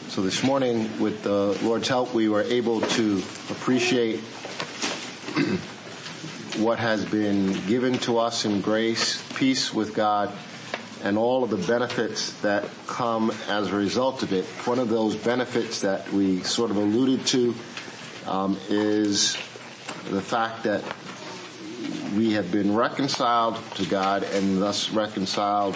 So this morning, with the Lord's help, we were able to appreciate what has been given to us in grace, peace with God, and all of the benefits that come as a result of it. One of those benefits that we sort of alluded to is the fact that we have been reconciled to God and thus reconciled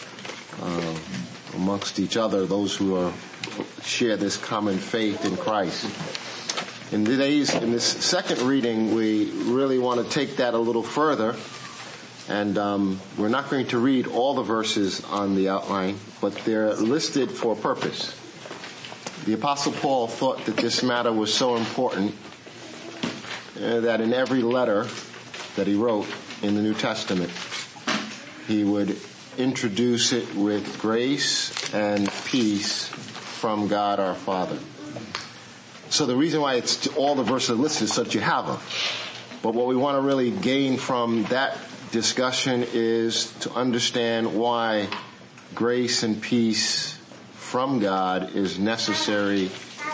amongst each other, those who share this common faith in Christ. In this second reading, we really want to take that a little further, and we're not going to read all the verses on the outline, but they're listed for a purpose. The Apostle Paul thought that this matter was so important that in every letter that he wrote in the New Testament, he would introduce it with grace and peace from God our Father. So the reason why it's all the verses listed is so that you have them. But what we want to really gain from that discussion is to understand why grace and peace from God is necessary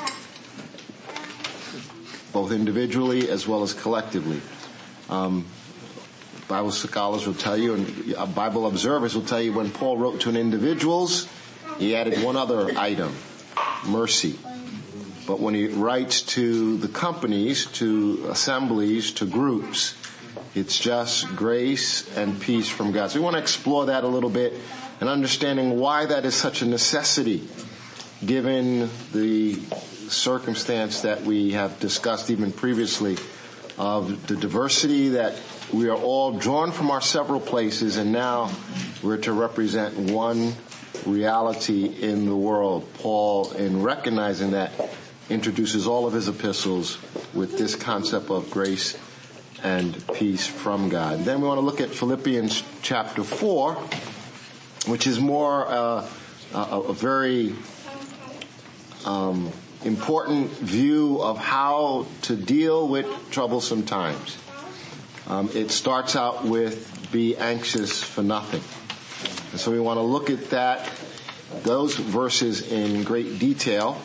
both individually as well as collectively. Bible scholars will tell you, and Bible observers will tell you, when Paul wrote to an individuals, he added one other item, mercy. But when he writes to the companies, to assemblies, to groups, it's just grace and peace from God. So we want to explore that a little bit and understanding why that is such a necessity, given the circumstance that we have discussed even previously of the diversity that we are all drawn from our several places, and now we're to represent one reality in the world. Paul, in recognizing that, introduces all of his epistles with this concept of grace and peace from God. Then we want to look at Philippians chapter 4, which is more a very important view of how to deal with troublesome times. It starts out with be anxious for nothing. And so we want to look at those verses in great detail,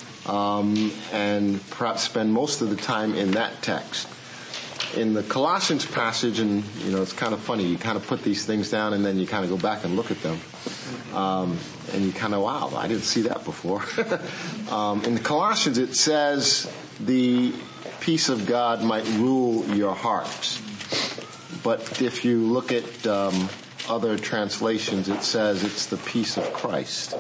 and perhaps spend most of the time in that text. In the Colossians passage, and it's kind of funny, you kind of put these things down and then you kind of go back and look at them. And you kind of, wow, I didn't see that before. In the Colossians it says the peace of God might rule your hearts. But if you look at other translations, it says it's the peace of Christ.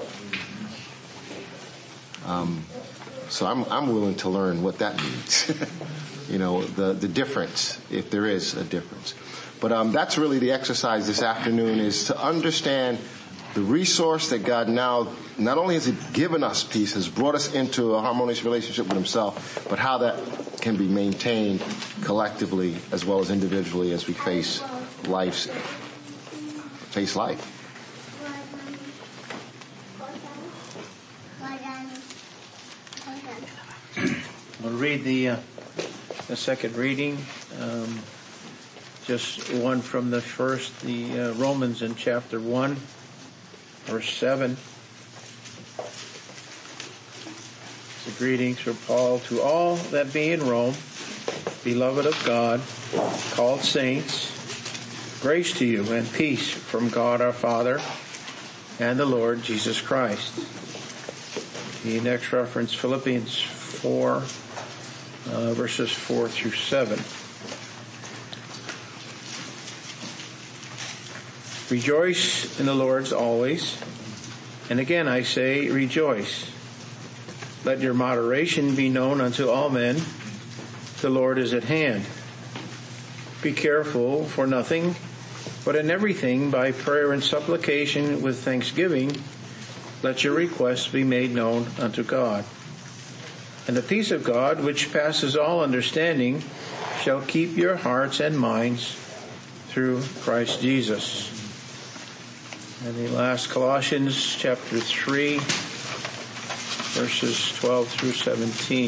So I'm willing to learn what that means. The difference, if there is a difference. But that's really the exercise this afternoon, is to understand the resource that God now, not only has He given us peace, has brought us into a harmonious relationship with Himself, but how that can be maintained collectively as well as individually as we face life. We'll read the second reading, just one from the Romans in chapter 1, verse 7. It's a greeting from Paul to all that be in Rome, beloved of God, called saints. Grace to you and peace from God our Father and the Lord Jesus Christ. The next reference, Philippians 4, verses 4 through 7. Rejoice in the Lord always. And again I say, rejoice. Let your moderation be known unto all men. The Lord is at hand. Be careful for nothing, but in everything by prayer and supplication with thanksgiving, let your requests be made known unto God. And the peace of God, which passes all understanding, shall keep your hearts and minds through Christ Jesus. And the last, Colossians chapter 3, verses 12 through 17.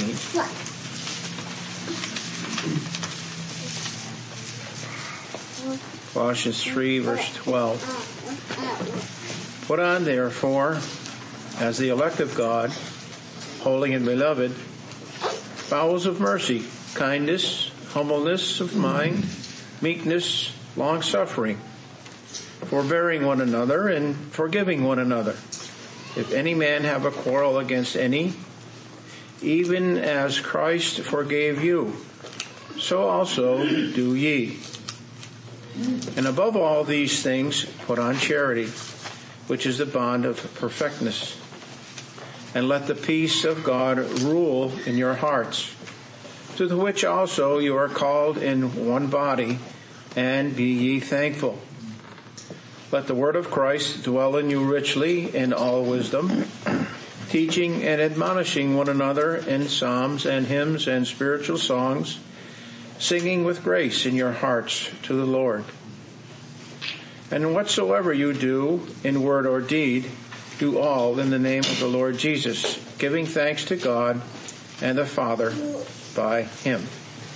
Colossians 3, verse 12. Put on, therefore, as the elect of God, holy and beloved, bowels of mercy, kindness, humbleness of mind, meekness, long-suffering, forbearing one another and forgiving one another. If any man have a quarrel against any, even as Christ forgave you, so also do ye. And above all these things, put on charity, which is the bond of perfectness. And let the peace of God rule in your hearts, to the which also you are called in one body, and be ye thankful. Let the word of Christ dwell in you richly in all wisdom, teaching and admonishing one another in psalms and hymns and spiritual songs, singing with grace in your hearts to the Lord. And whatsoever you do in word or deed, do all in the name of the Lord Jesus, giving thanks to God and the Father by him.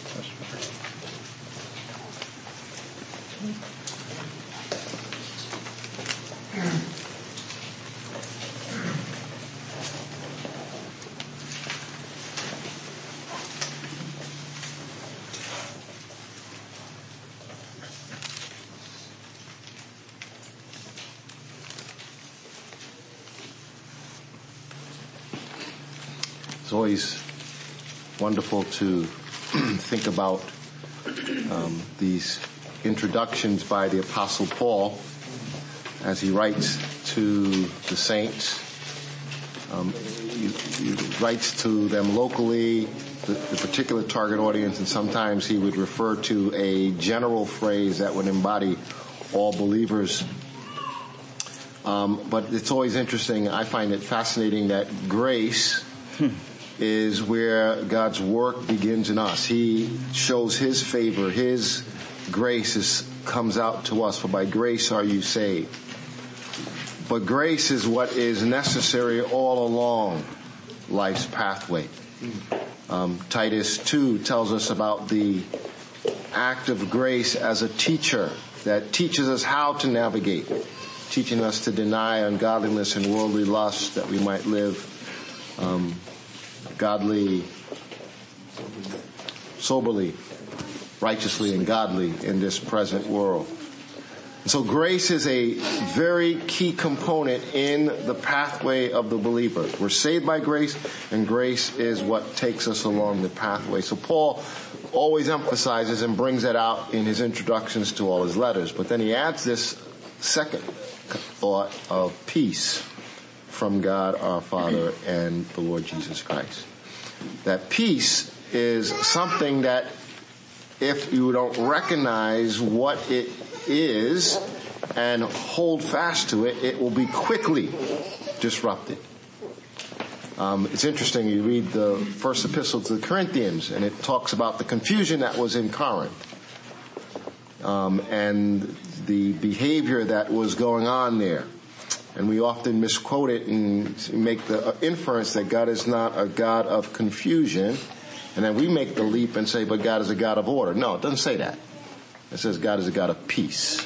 It's always wonderful to think about these introductions by the Apostle Paul as he writes to the saints. He writes to them locally, the particular target audience, and sometimes he would refer to a general phrase that would embody all believers. But it's always interesting. I find it fascinating that grace is where God's work begins in us. He shows his favor, his grace comes out to us, for by grace are you saved. But grace is what is necessary all along life's pathway. Titus 2 tells us about the act of grace as a teacher that teaches us how to navigate, teaching us to deny ungodliness and worldly lust that we might live godly, soberly, righteously, and godly in this present world. And so grace is a very key component in the pathway of the believer. We're saved by grace, and grace is what takes us along the pathway. So Paul always emphasizes and brings that out in his introductions to all his letters. But then he adds this second thought of peace from God our Father and the Lord Jesus Christ. That peace is something that if you don't recognize what it is and hold fast to it, it will be quickly disrupted. It's interesting, you read the first epistle to the Corinthians, and it talks about the confusion that was in Corinth, and the behavior that was going on there. And we often misquote it and make the inference that God is not a God of confusion. And then we make the leap and say, but God is a God of order. No, it doesn't say that. It says God is a God of peace.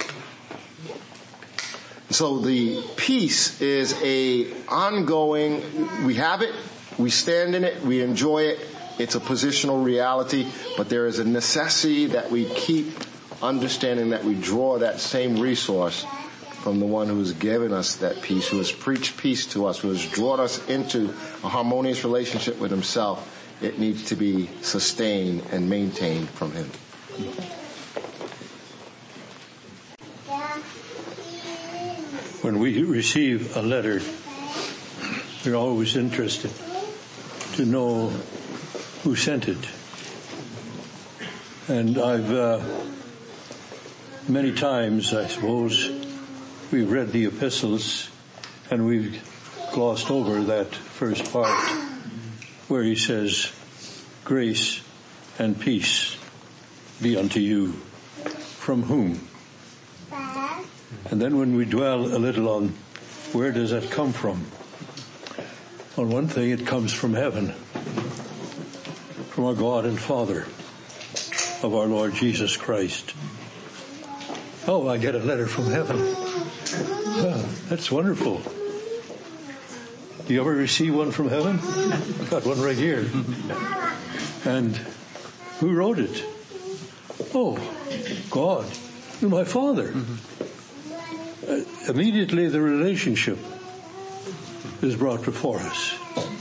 So the peace is a ongoing, we have it, we stand in it, we enjoy it. It's a positional reality, but there is a necessity that we keep understanding that we draw that same resource from the one who has given us that peace, who has preached peace to us, who has drawn us into a harmonious relationship with himself. It needs to be sustained and maintained from him. When we receive a letter, we're always interested to know who sent it. And I've many times, I suppose, we've read the epistles and we've glossed over that first part where he says, grace and peace be unto you. From whom? And then when we dwell a little on where does that come from? On one thing, it comes from heaven, from our God and Father of our Lord Jesus Christ. Oh, I get a letter from heaven. Oh, that's wonderful. You ever receive one from heaven? I've got one right here. And who wrote it? Oh, God, my Father. Immediately the relationship is brought before us.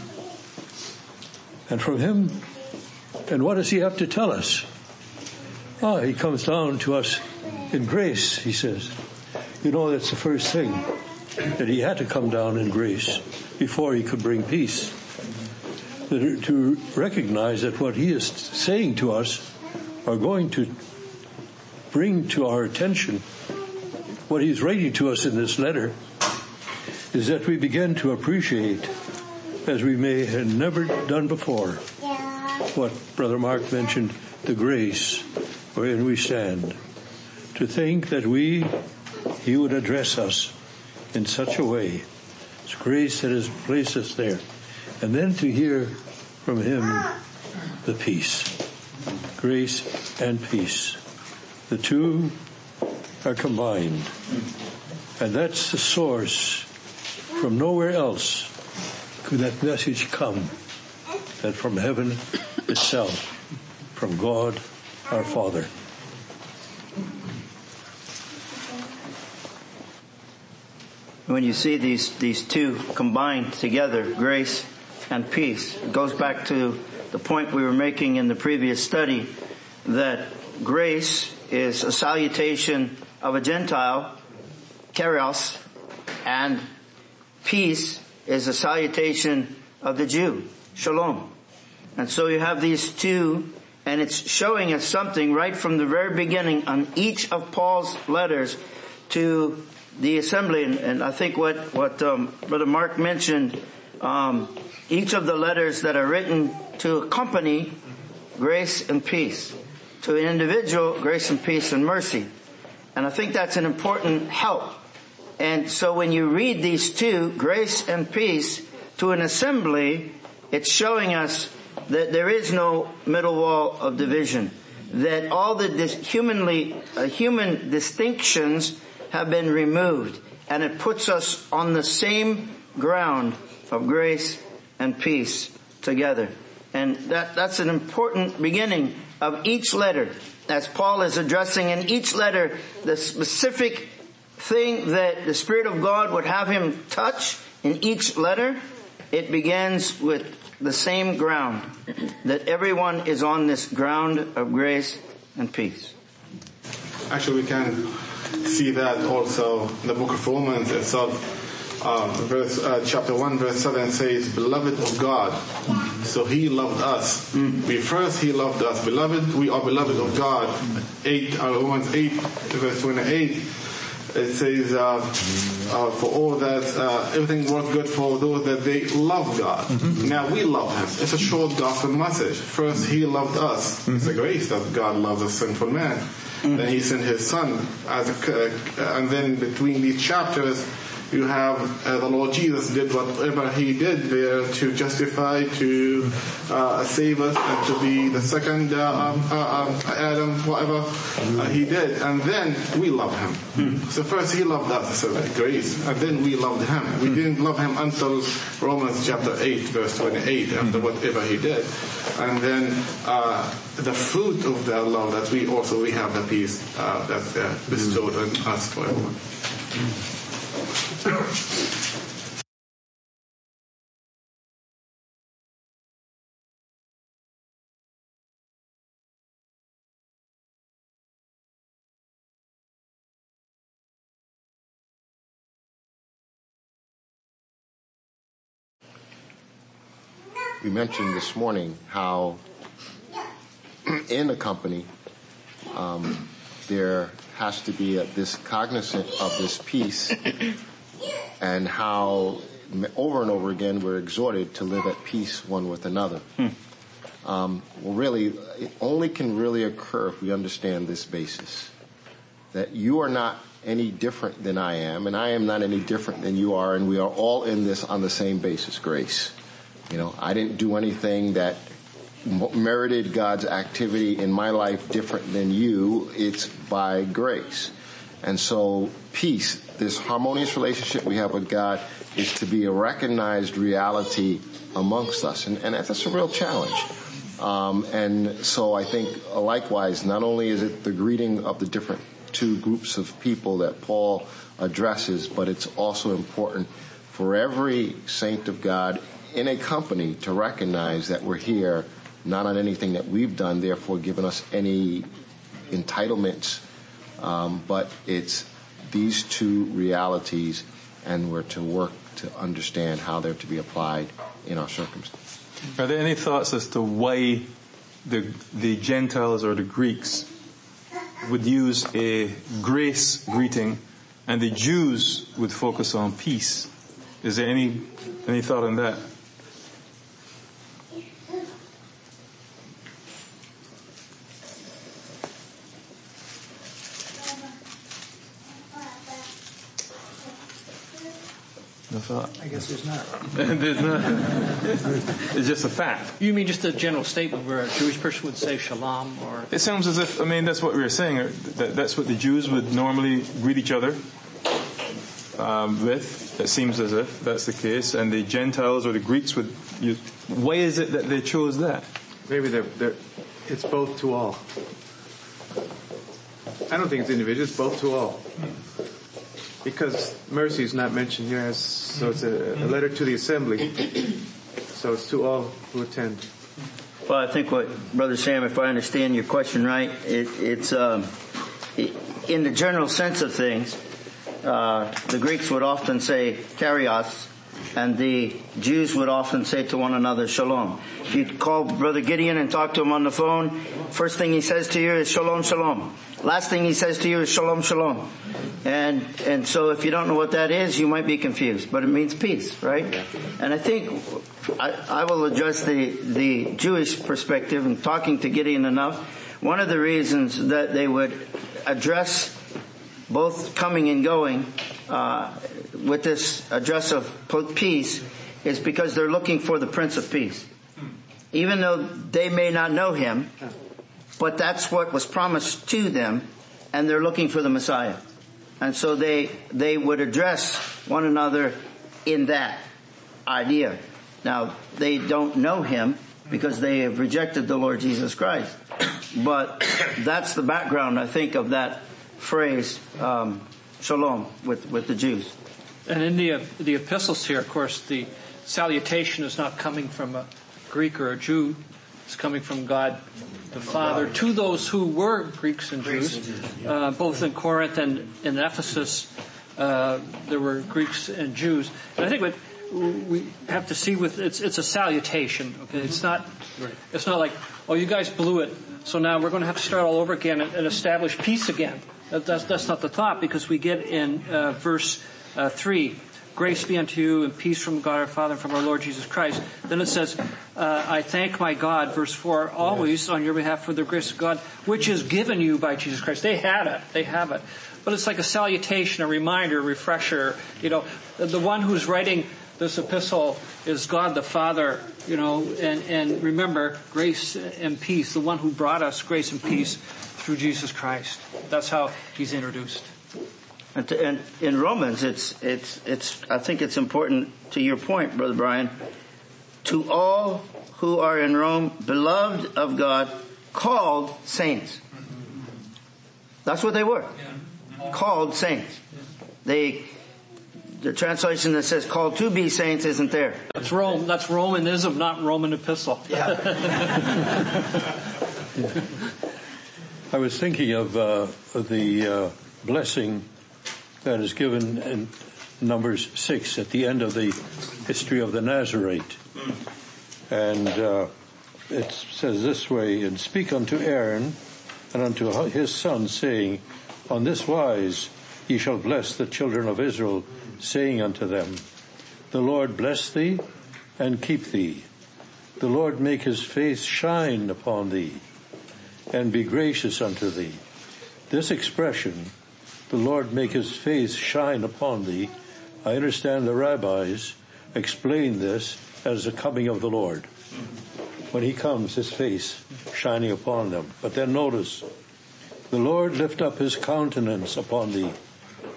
And from him, and what does he have to tell us? He comes down to us in grace, he says. You know, that's the first thing, that he had to come down in grace before he could bring peace. To recognize that what he is saying to us are going to bring to our attention, what he's writing to us in this letter, is that we begin to appreciate, as we may have never done before, what Brother Mark mentioned, the grace wherein we stand. To think that he would address us in such a way. It's grace that has placed us there. And then to hear from him the peace. Grace and peace. The two are combined. And that's the source. From nowhere else could that message come than from heaven itself, from God our Father. When you see these two combined together, grace and peace, it goes back to the point we were making in the previous study, that grace is a salutation of a Gentile, Kyrios, and peace is a salutation of the Jew, Shalom. And so you have these two, and it's showing us something right from the very beginning on each of Paul's letters to the assembly. And I think what Brother Mark mentioned, each of the letters that are written to a company, grace and peace. To an individual, grace and peace and mercy. And I think that's an important help. And so when you read these two, grace and peace, to an assembly, it's showing us that there is no middle wall of division. That all the human distinctions have been removed. And it puts us on the same ground of grace and peace together. And that's an important beginning of each letter, as Paul is addressing in each letter the specific thing that the Spirit of God would have him touch in each letter. It begins with the same ground, that everyone is on this ground of grace and peace. Actually, we can see that also in the book of Romans itself. Chapter 1 verse 7 says, beloved of God, so he loved us. He loved us. Beloved, we are beloved of God. Romans 8 verse 28, it says, for all that, everything works good for those that they love God. Now we love him. It's a short gospel message. First, he loved us. It's a grace that God loves a sinful man. Then he sent his son and then between these chapters, you have the Lord Jesus did whatever he did there to justify, to save us, and to be the second Adam, whatever he did. And then we love him. So first he loved us, so grace, and then we loved him. We didn't love him until Romans chapter 8, verse 28, after whatever he did. And then the fruit of that love, that we have the peace that's bestowed on us for everyone. We mentioned this morning how in a company there has to be this cognizant of this peace, and how over and over again we're exhorted to live at peace one with another. Well, really, it only can really occur if we understand this basis, that you are not any different than I am, and I am not any different than you are, and we are all in this on the same basis, grace. I didn't do anything that merited God's activity in my life different than you. It's by grace. And so peace, this harmonious relationship we have with God is to be a recognized reality amongst us. And that's a real challenge. And so I think likewise, not only is it the greeting of the different two groups of people that Paul addresses, but it's also important for every saint of God in a company to recognize that we're here not on anything that we've done, therefore giving us any entitlements, but it's these two realities, and we're to work to understand how they're to be applied in our circumstances. Are there any thoughts as to why the Gentiles or the Greeks would use a grace greeting and the Jews would focus on peace? Is there any thought on that? No thought? I guess there's not. There's not. It's just a fact. You mean just a general statement where a Jewish person would say shalom or... It sounds as if, that's what we were saying. That's what the Jews would normally greet each other with. It seems as if that's the case. And the Gentiles or the Greeks would use. Why is it that they chose that? Maybe it's both to all. I don't think it's individual. It's both to all. Because mercy is not mentioned here, so it's a letter to the assembly. So it's to all who attend. Well, I think what, Brother Sam, if I understand your question right, it's in the general sense of things, the Greeks would often say kyrios, and the Jews would often say to one another shalom. If you call Brother Gideon and talk to him on the phone, first thing he says to you is shalom, shalom. Last thing he says to you is shalom, shalom. And so if you don't know what that is, you might be confused. But it means peace, right? And I think I will address the Jewish perspective and talking to Gideon enough. One of the reasons that they would address both coming and going with this address of peace is because they're looking for the Prince of Peace. Even though they may not know him, but that's what was promised to them, and they're looking for the Messiah. And so they would address one another in that idea. Now, they don't know him because they have rejected the Lord Jesus Christ. But that's the background, I think, of that phrase, shalom, with the Jews. And in the epistles here, of course, the salutation is not coming from a Greek or a Jew. It's coming from God the Father to those who were Greeks and Jews. Both in Corinth and in Ephesus, there were Greeks and Jews. And I think what we have to see with it's a salutation. Okay, it's not like, oh, you guys blew it, so now we're going to have to start all over again and establish peace again. That's not the thought, because we get in verse 3. Grace be unto you and peace from God our Father and from our Lord Jesus Christ. Then it says, I thank my God, verse 4, always on your behalf for the grace of God, which is given you by Jesus Christ. They had it. They have it. But it's like a salutation, a reminder, a refresher. The one who's writing this epistle is God the Father, and remember, grace and peace, the one who brought us grace and peace through Jesus Christ. That's how he's introduced. And in Romans, it's. I think it's important to your point, Brother Brian. To all who are in Rome, beloved of God, called saints. That's what they were. Called saints. The translation that says "called to be saints" isn't there. That's Rome. That's Romanism, not Roman epistle. Yeah. I was thinking of the blessing that is given in Numbers 6 at the end of the history of the Nazarite. And it says this way, and speak unto Aaron and unto his sons, saying, on this wise ye shall bless the children of Israel, saying unto them, the Lord bless thee and keep thee. The Lord make his face shine upon thee and be gracious unto thee. This expression, the Lord make his face shine upon thee, I understand the rabbis explain this as the coming of the Lord. When he comes, his face shining upon them. But then notice, the Lord lift up his countenance upon thee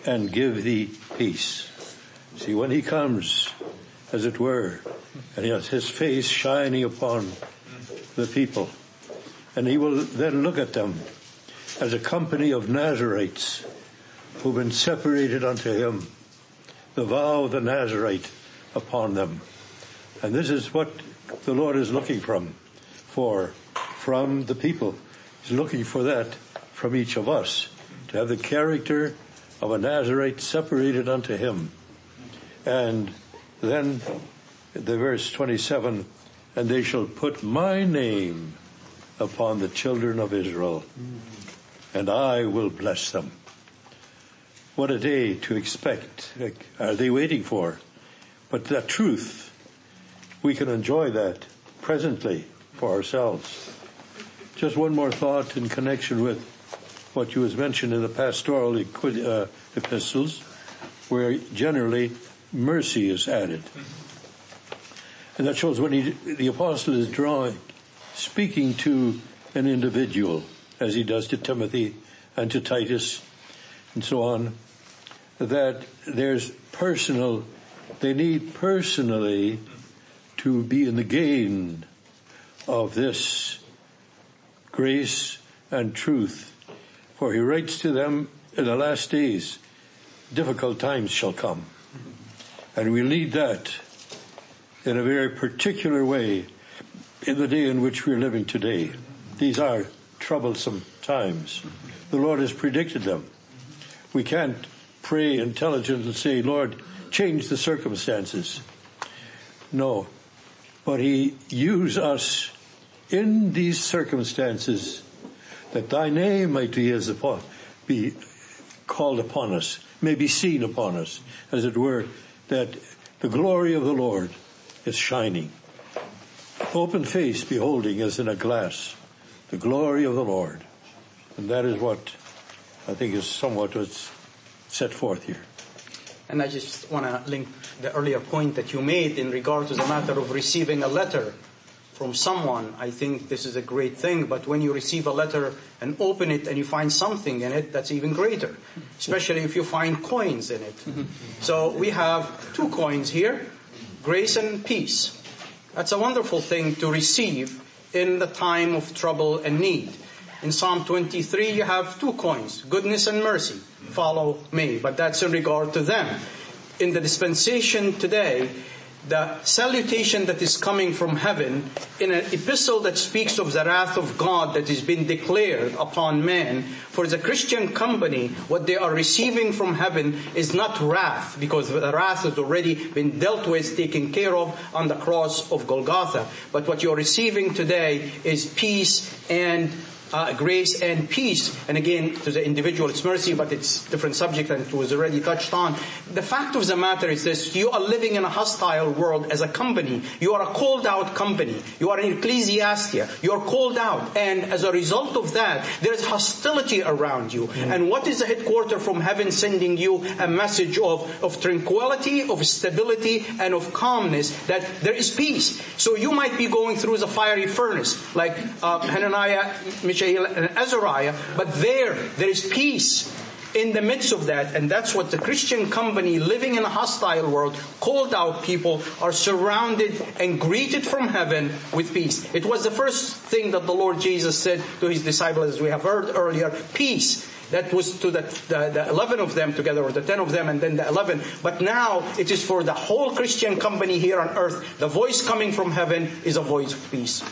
and give thee peace. See, when he comes, as it were, and he has his face shining upon the people, and he will then look at them as a company of Nazarites who've been separated unto him, the vow of the Nazarite upon them. And this is what the Lord is looking from the people. He's looking for that from each of us, to have the character of a Nazarite separated unto him. And then the verse 27, and they shall put my name upon the children of Israel, and I will bless them. What a day to expect. Are they waiting for? But that truth, we can enjoy that presently for ourselves. Just one more thought in connection with what you was mentioned in the pastoral epistles, where generally mercy is added. And that shows when the apostle is speaking to an individual, as he does to Timothy and to Titus and so on, that they need personally to be in the gain of this grace and truth. For he writes to them, in the last days, difficult times shall come. And we need that in a very particular way in the day in which we're living today. These are troublesome times. The Lord has predicted them. We can't pray intelligently and say, Lord, change the circumstances. No. But he used us in these circumstances that thy name might be called upon us, may be seen upon us, as it were, that the glory of the Lord is shining. Open face beholding as in a glass the glory of the Lord. And that is what I think is somewhat what's set forth here. And I just want to link the earlier point that you made in regard to the matter of receiving a letter from someone. I think this is a great thing, but when you receive a letter and open it and you find something in it, that's even greater, especially if you find coins in it. So we have 2 coins here, grace and peace. That's a wonderful thing to receive in the time of trouble and need. In Psalm 23, you have 2 coins, goodness and mercy. Follow me. But that's in regard to them. In the dispensation today, the salutation that is coming from heaven in an epistle that speaks of the wrath of God that has been declared upon man, for the Christian company, what they are receiving from heaven is not wrath, because the wrath has already been dealt with, taken care of on the cross of Golgotha. But what you're receiving today is peace and grace and peace. And again, to the individual it's mercy, but it's a different subject and it was already touched on. The fact of the matter is this: you are living in a hostile world as a company. You are a called out company. You are an ecclesiastia. You are called out. And as a result of that, there is hostility around you. And what is the headquarter from heaven sending you? A message of tranquility, of stability, and of calmness, that there is peace. So you might be going through the fiery furnace, like Hananiah, Mishael, and Azariah, but there is peace in the midst of that. And that's what the Christian company living in a hostile world, called out people, are surrounded and greeted from heaven with peace. It was the first thing that the Lord Jesus said to his disciples, as we have heard earlier, peace. That was to the 11 of them together, or the 10 of them and then the 11. But now it is for the whole Christian company here on earth. The voice coming from heaven is a voice of peace.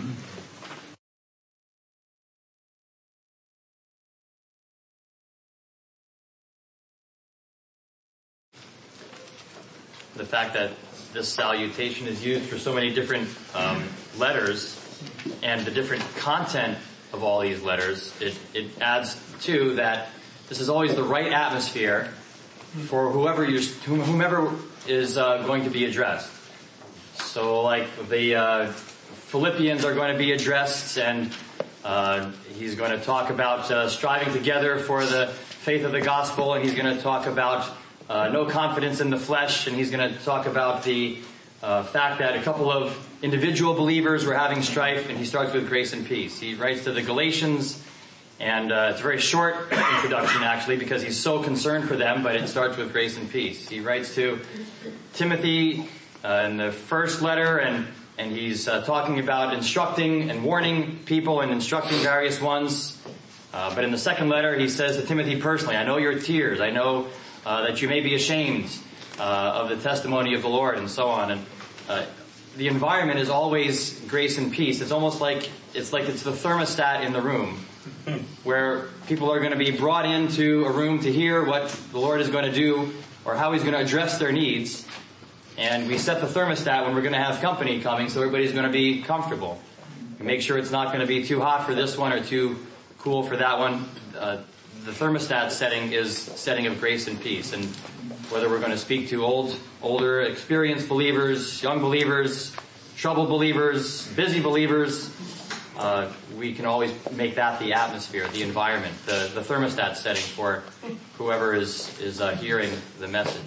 The fact that this salutation is used for so many different letters, and the different content of all these letters, it adds to that this is always the right atmosphere for whomever is going to be addressed. So like the Philippians are going to be addressed, and he's going to talk about striving together for the faith of the gospel, and he's going to talk about no confidence in the flesh, and he's going to talk about the fact that a couple of individual believers were having strife, and he starts with grace and peace. He writes to the Galatians, And it's a very short introduction, actually, because he's so concerned for them, but it starts with grace and peace. He writes to Timothy in the first letter, and he's talking about instructing and warning people and instructing various ones. But in the second letter, he says to Timothy personally, I know your tears. I know that you may be ashamed of the testimony of the Lord, and so on. And the environment is always grace and peace. It's almost like it's the thermostat in the room, where people are going to be brought into a room to hear what the Lord is going to do or how He's going to address their needs. And we set the thermostat when we're going to have company coming, so everybody's going to be comfortable. We make sure it's not going to be too hot for this one or too cool for that one. The thermostat setting is setting of grace and peace. And whether we're going to speak to older, experienced believers, young believers, troubled believers, busy believers, we can always make that the atmosphere, the environment, the thermostat setting for whoever is hearing the message.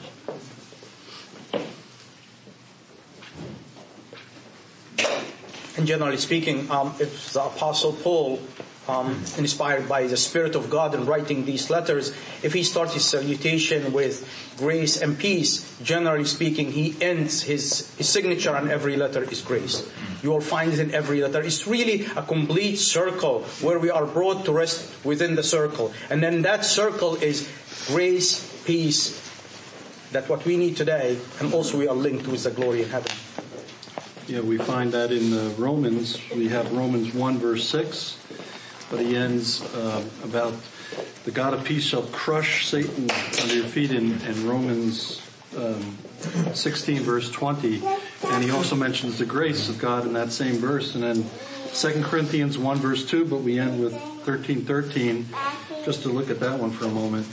And generally speaking, if the Apostle Paul, inspired by the Spirit of God in writing these letters, if he starts his salutation with grace and peace, generally speaking, he ends his signature on every letter is grace. You will find it in every letter. It's really a complete circle where we are brought to rest within the circle. And then that circle is grace, peace. That's what we need today. And also we are linked with the glory in heaven. Yeah, we find that in Romans. We have Romans 1 verse 6. But he ends about the God of peace shall crush Satan under your feet in Romans 16 verse 20. And he also mentions the grace of God in that same verse. And then 2 Corinthians 1 verse 2, but we end with 13:13. Just to look at that one for a moment.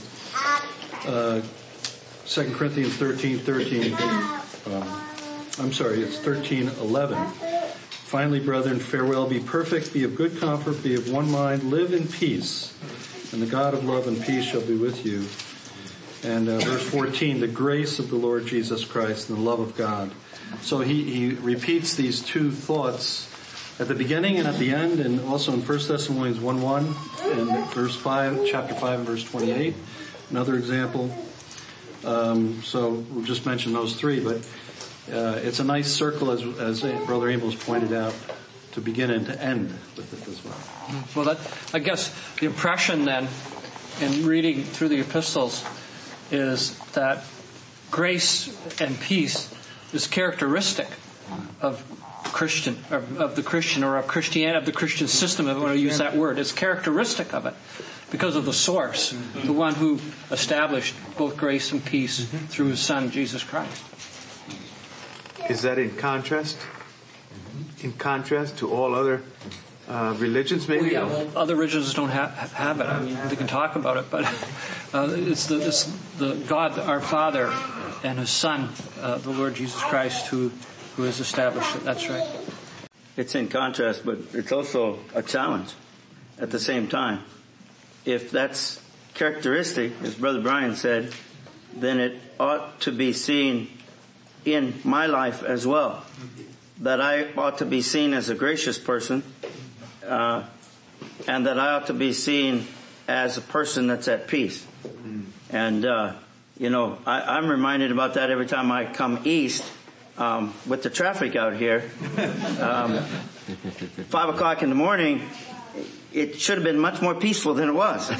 2 Corinthians 13:13. I'm sorry, it's 13:11. Finally, brethren, farewell, be perfect, be of good comfort, be of one mind, live in peace, and the God of love and peace shall be with you. And verse 14, the grace of the Lord Jesus Christ and the love of God. So he repeats these two thoughts at the beginning and at the end, and also in 1 Thessalonians 1:1 and verse 5, chapter 5 and verse 28. Another example. So we'll just mention those three, but it's a nice circle, as Brother Amos pointed out, to begin and to end with it as well. Well, that, I guess the impression then in reading through the epistles is that grace and peace is characteristic of Christian, of the Christian, or of Christianity, of the Christian system, if I want to use that word. It's characteristic of it because of the source, the one who established both grace and peace through His Son, Jesus Christ. Is that in contrast? In contrast to all other religions, maybe? Well, yeah, other religions don't have it. I mean, they can talk about it, but it's the God, our Father, and His Son, the Lord Jesus Christ, who has established it. That's right. It's in contrast, but it's also a challenge at the same time. If that's characteristic, as Brother Brian said, then it ought to be seen in my life as well. That I ought to be seen as a gracious person, and that I ought to be seen as a person that's at peace. And, I'm reminded about that every time I come east, with the traffic out here. 5 o'clock in the morning, it should have been much more peaceful than it was.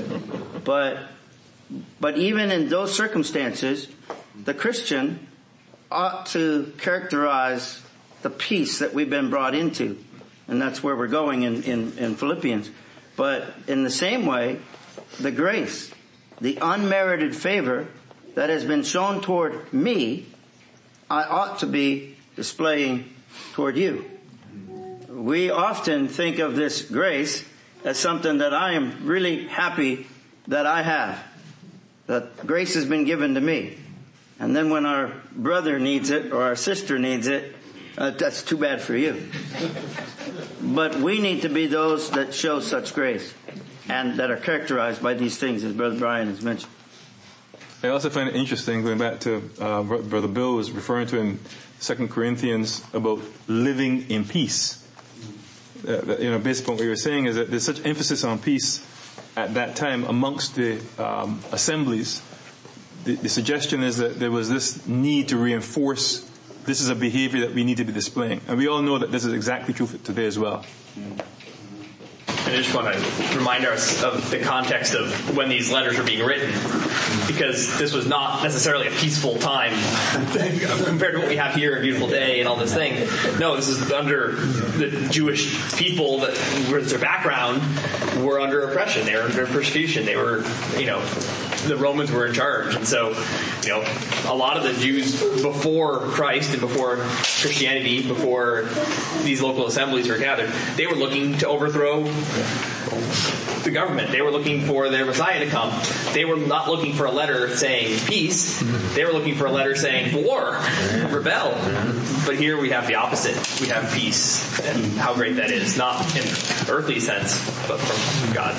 But even in those circumstances, the Christian ought to characterize the peace that we've been brought into. And that's where we're going in Philippians. But in the same way, the grace, the unmerited favor that has been shown toward me, I ought to be displaying toward you. We often think of this grace as something that I am really happy that I have. That grace has been given to me. And then when our brother needs it or our sister needs it, that's too bad for you. But we need to be those that show such grace and that are characterized by these things, as Brother Brian has mentioned. I also find it interesting, going back to what Brother Bill was referring to in 2 Corinthians about living in peace. Based upon what you were saying, is that there's such emphasis on peace at that time amongst the assemblies, the suggestion is that there was this need to reinforce this is a behavior that we need to be displaying. And we all know that this is exactly true today as well. And I just want to remind us of the context of when these letters are being written, because this was not necessarily a peaceful time compared to what we have here, a beautiful day and all this thing. No, this is under the Jewish people that were their background were under oppression. They were under persecution. They were, the Romans were in charge. And so, a lot of the Jews before Christ and before Christianity, before these local assemblies were gathered, they were looking to overthrow the government. They were looking for their Messiah to come. They were not looking for a letter saying peace. They were looking for a letter saying war, rebel. But here we have the opposite. We have peace, and how great that is, not in earthly sense, but from God.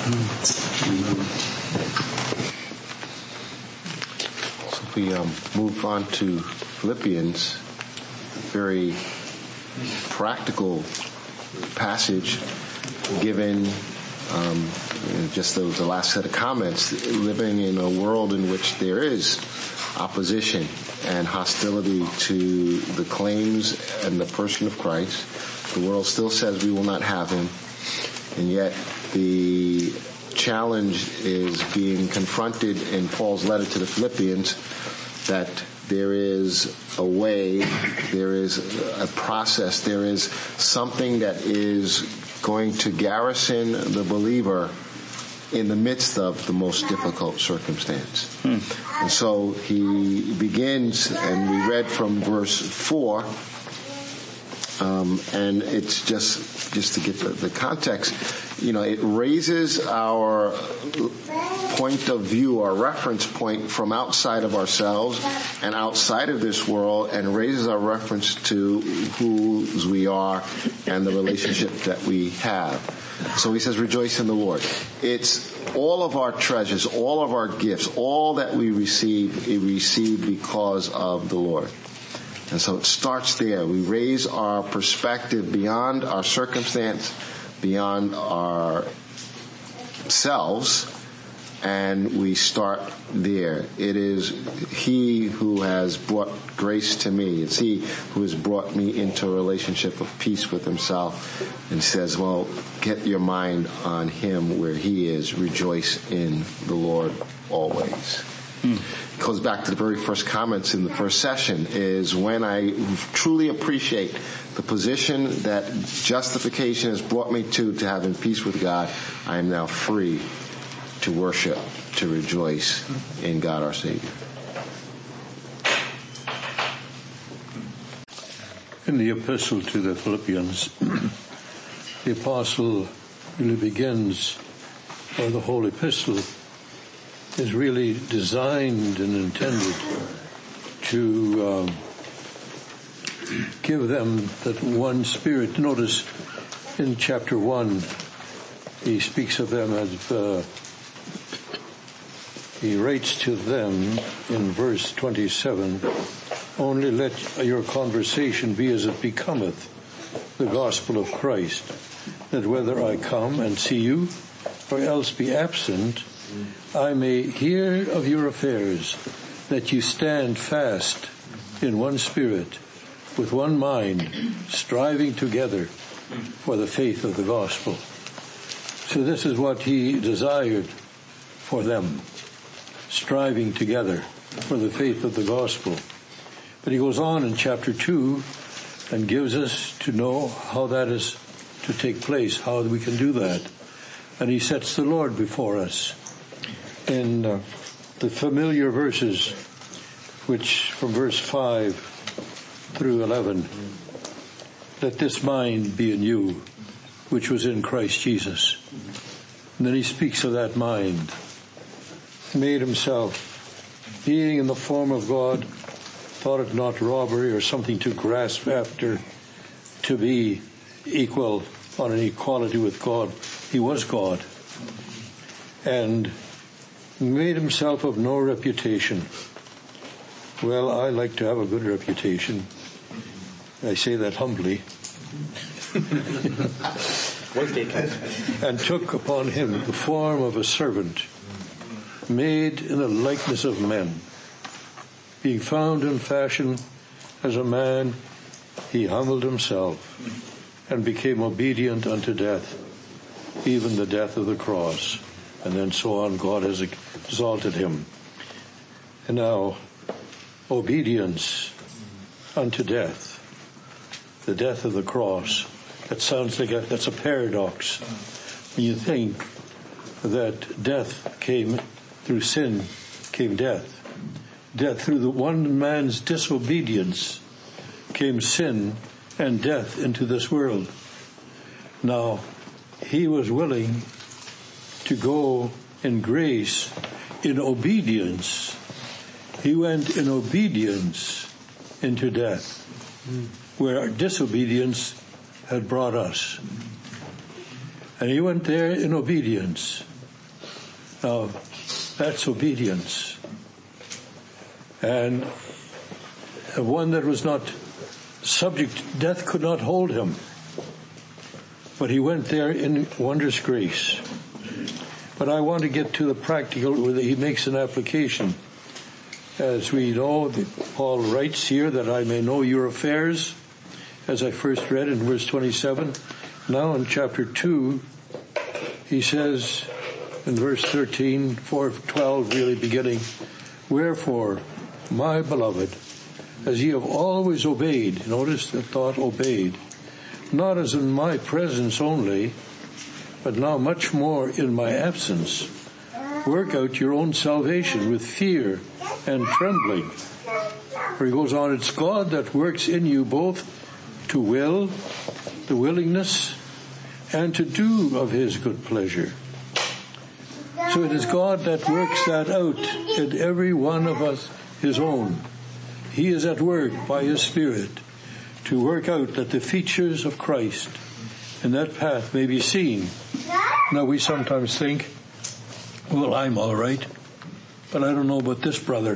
So if we move on to Philippians, very practical passage given just the last set of comments, living in a world in which there is opposition and hostility to the claims and the person of Christ. The world still says we will not have him, and yet the challenge is being confronted in Paul's letter to the Philippians that there is a way, there is a process, there is something that is going to garrison the believer in the midst of the most difficult circumstance. And so he begins, and we read from verse 4, and it's just to get the context, it raises our point of view, our reference point from outside of ourselves and outside of this world, and raises our reference to whose we are and the relationship that we have. So he says, rejoice in the Lord. It's all of our treasures, all of our gifts, all that we receive because of the Lord. And so it starts there. We raise our perspective beyond our circumstance, beyond ourselves, and we start there. It is he who has brought grace to me. It's he who has brought me into a relationship of peace with himself, and says, well, get your mind on him where he is. Rejoice in the Lord always. It goes back to the very first comments in the first session, is when I truly appreciate the position that justification has brought me to having peace with God, I am now free to worship, to rejoice in God our Savior. In the epistle to the Philippians, the apostle really begins, or the whole epistle is really designed and intended to give them that one spirit. Notice in chapter 1, he speaks of them as, he writes to them in verse 27, only let your conversation be as it becometh the gospel of Christ, that whether I come and see you or else be absent, I may hear of your affairs, that you stand fast in one spirit, with one mind, striving together for the faith of the gospel. So this is what he desired for them, striving together for the faith of the gospel. But he goes on in chapter 2 and gives us to know how that is to take place, how we can do that. And he sets the Lord before us in the familiar verses, which from verse 5 through 11, let this mind be in you, which was in Christ Jesus. And then he speaks of that mind. Made himself, being in the form of God, thought it not robbery or something to grasp after, to be equal on an equality with God. He was God. And made himself of no reputation. Well, I like to have a good reputation. I say that humbly. and took upon him the form of a servant, made in the likeness of men. Being found in fashion as a man, he humbled himself and became obedient unto death, even the death of the cross. And then so on, God has exalted him. And now, obedience unto death, the death of the cross. That sounds like that's a paradox. When you think that death came through sin, came death. Death through the one man's disobedience came sin and death into this world. Now, he was willing to go in grace, in obedience. He went in obedience into death, where our disobedience had brought us. And he went there in obedience. Now, that's obedience. And one that was not subject, death could not hold him. But he went there in wondrous grace. But I want to get to the practical, where he makes an application. As we know, Paul writes here that I may know your affairs, as I first read in verse 27. Now in chapter 2, he says in verse 13, 4:12, really beginning, wherefore, my beloved, as ye have always obeyed, notice the thought obeyed, not as in my presence only, but now much more in my absence, work out your own salvation with fear and trembling. For he goes on, it's God that works in you both to will, the willingness, and to do of his good pleasure. So it is God that works that out in every one of us, his own. He is at work by his Spirit to work out that the features of Christ in that path may be seen. Now we sometimes think, well, I'm all right, but I don't know about this brother.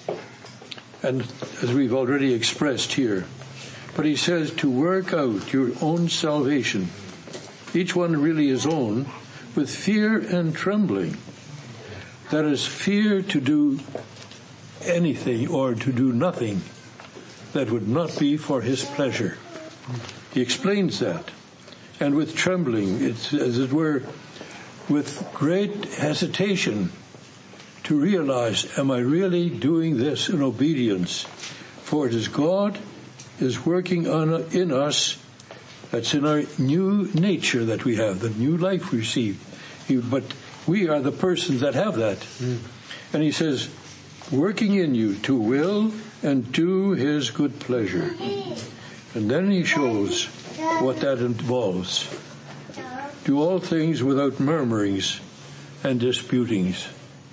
And as we've already expressed here, but he says to work out your own salvation, each one really his own, with fear and trembling. That is, fear to do anything or to do nothing that would not be for his pleasure. He explains that. And with trembling, it's as it were, with great hesitation to realize, am I really doing this in obedience? For it is God is working in us. That's in our new nature that we have, the new life we receive. But we are the persons that have that. And he says, working in you to will and do his good pleasure. And then he shows what that involves. Do all things without murmurings and disputings.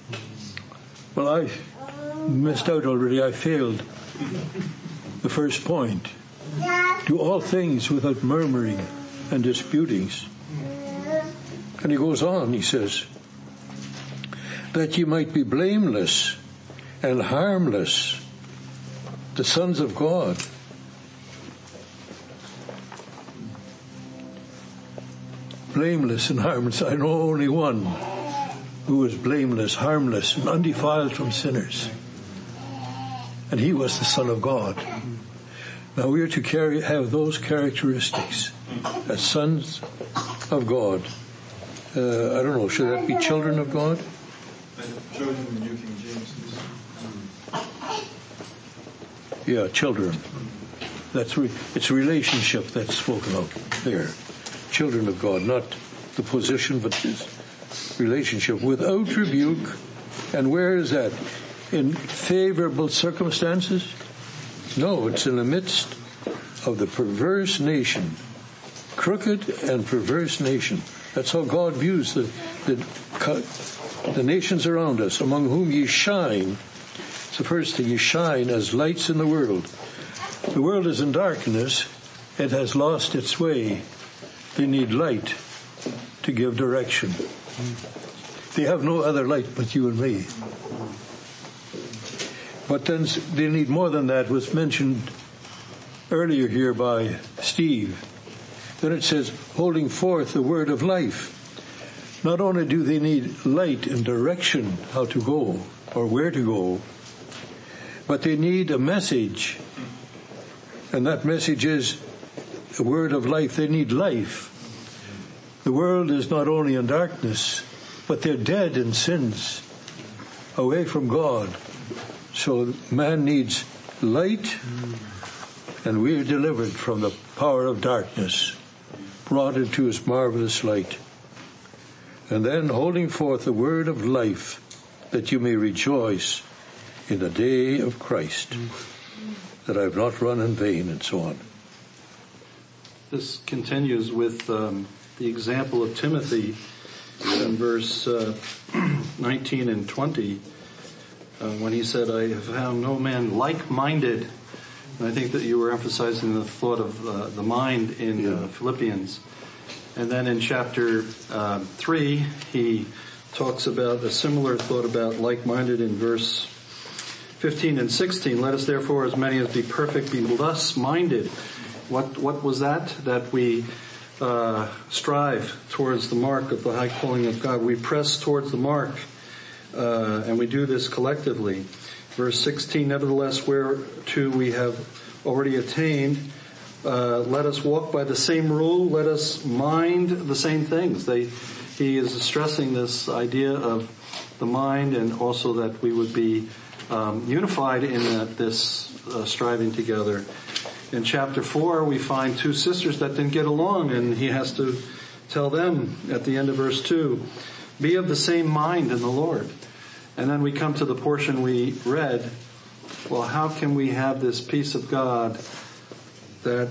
Well, I missed out already. I failed the first point. Do all things without murmuring and disputings. And he goes on, he says, that you might be blameless and harmless, the sons of God. Blameless and harmless. I know only one who was blameless, harmless, and undefiled from sinners. And he was the Son of God. Now we are to have those characteristics as sons of God. I don't know, should that be children of God? Children in New King James. Yeah, children. It's relationship that's spoken of there. Children of God, not the position, but this relationship without rebuke. And where is that? In favorable circumstances? No, it's in the midst of the perverse nation, crooked and perverse nation. That's how God views the nations around us, among whom ye shine. It's the first thing, you shine as lights in the world. The world is in darkness. It has lost its way. They need light to give direction. They have no other light but you and me. But then they need more than that. Was mentioned earlier here by Steve. Then it says, holding forth the word of life. Not only do they need light and direction how to go or where to go, but they need a message. And that message is a word of life. They need life. The world is not only in darkness, but they're dead in sins, away from God. So man needs light, and we are delivered from the power of darkness, brought into his marvelous light. And then holding forth the word of life, that you may rejoice in the day of Christ, that I have not run in vain, and so on. This continues with the example of Timothy in verse 19 and 20, when he said, I have found no man like-minded. And I think that you were emphasizing the thought of the mind in Philippians. And then in chapter 3, he talks about a similar thought about like-minded in verse 15 and 16. Let us therefore, as many as be perfect, be thus-minded. What was that? That we strive towards the mark of the high calling of God. We press towards the mark, and we do this collectively. Verse 16, nevertheless, whereto we have already attained, let us walk by the same rule, let us mind the same things. He is stressing this idea of the mind, and also that we would be unified in this striving together. In chapter 4, we find two sisters that didn't get along, and he has to tell them at the end of verse 2, be of the same mind in the Lord. And then we come to the portion we read. Well, how can we have this peace of God that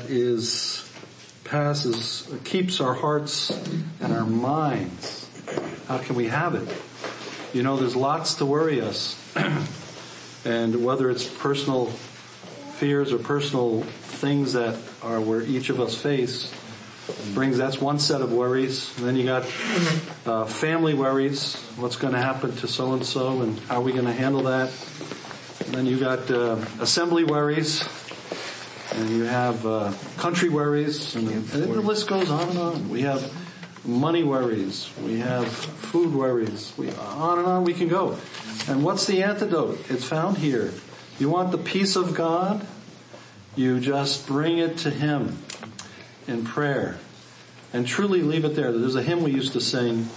keeps our hearts and our minds? How can we have it? You know, there's lots to worry us. And whether it's personal fears or personal things that are where each of us face, that's one set of worries. And then you got family worries. What's going to happen to so-and-so, and how are we going to handle that? And then you got assembly worries, and you have country worries, and the list goes on and on. We have money worries. We have food worries. On and on we can go. And what's the antidote? It's found here. You want the peace of God? You just bring it to Him in prayer. And truly leave it there. There's a hymn we used to sing.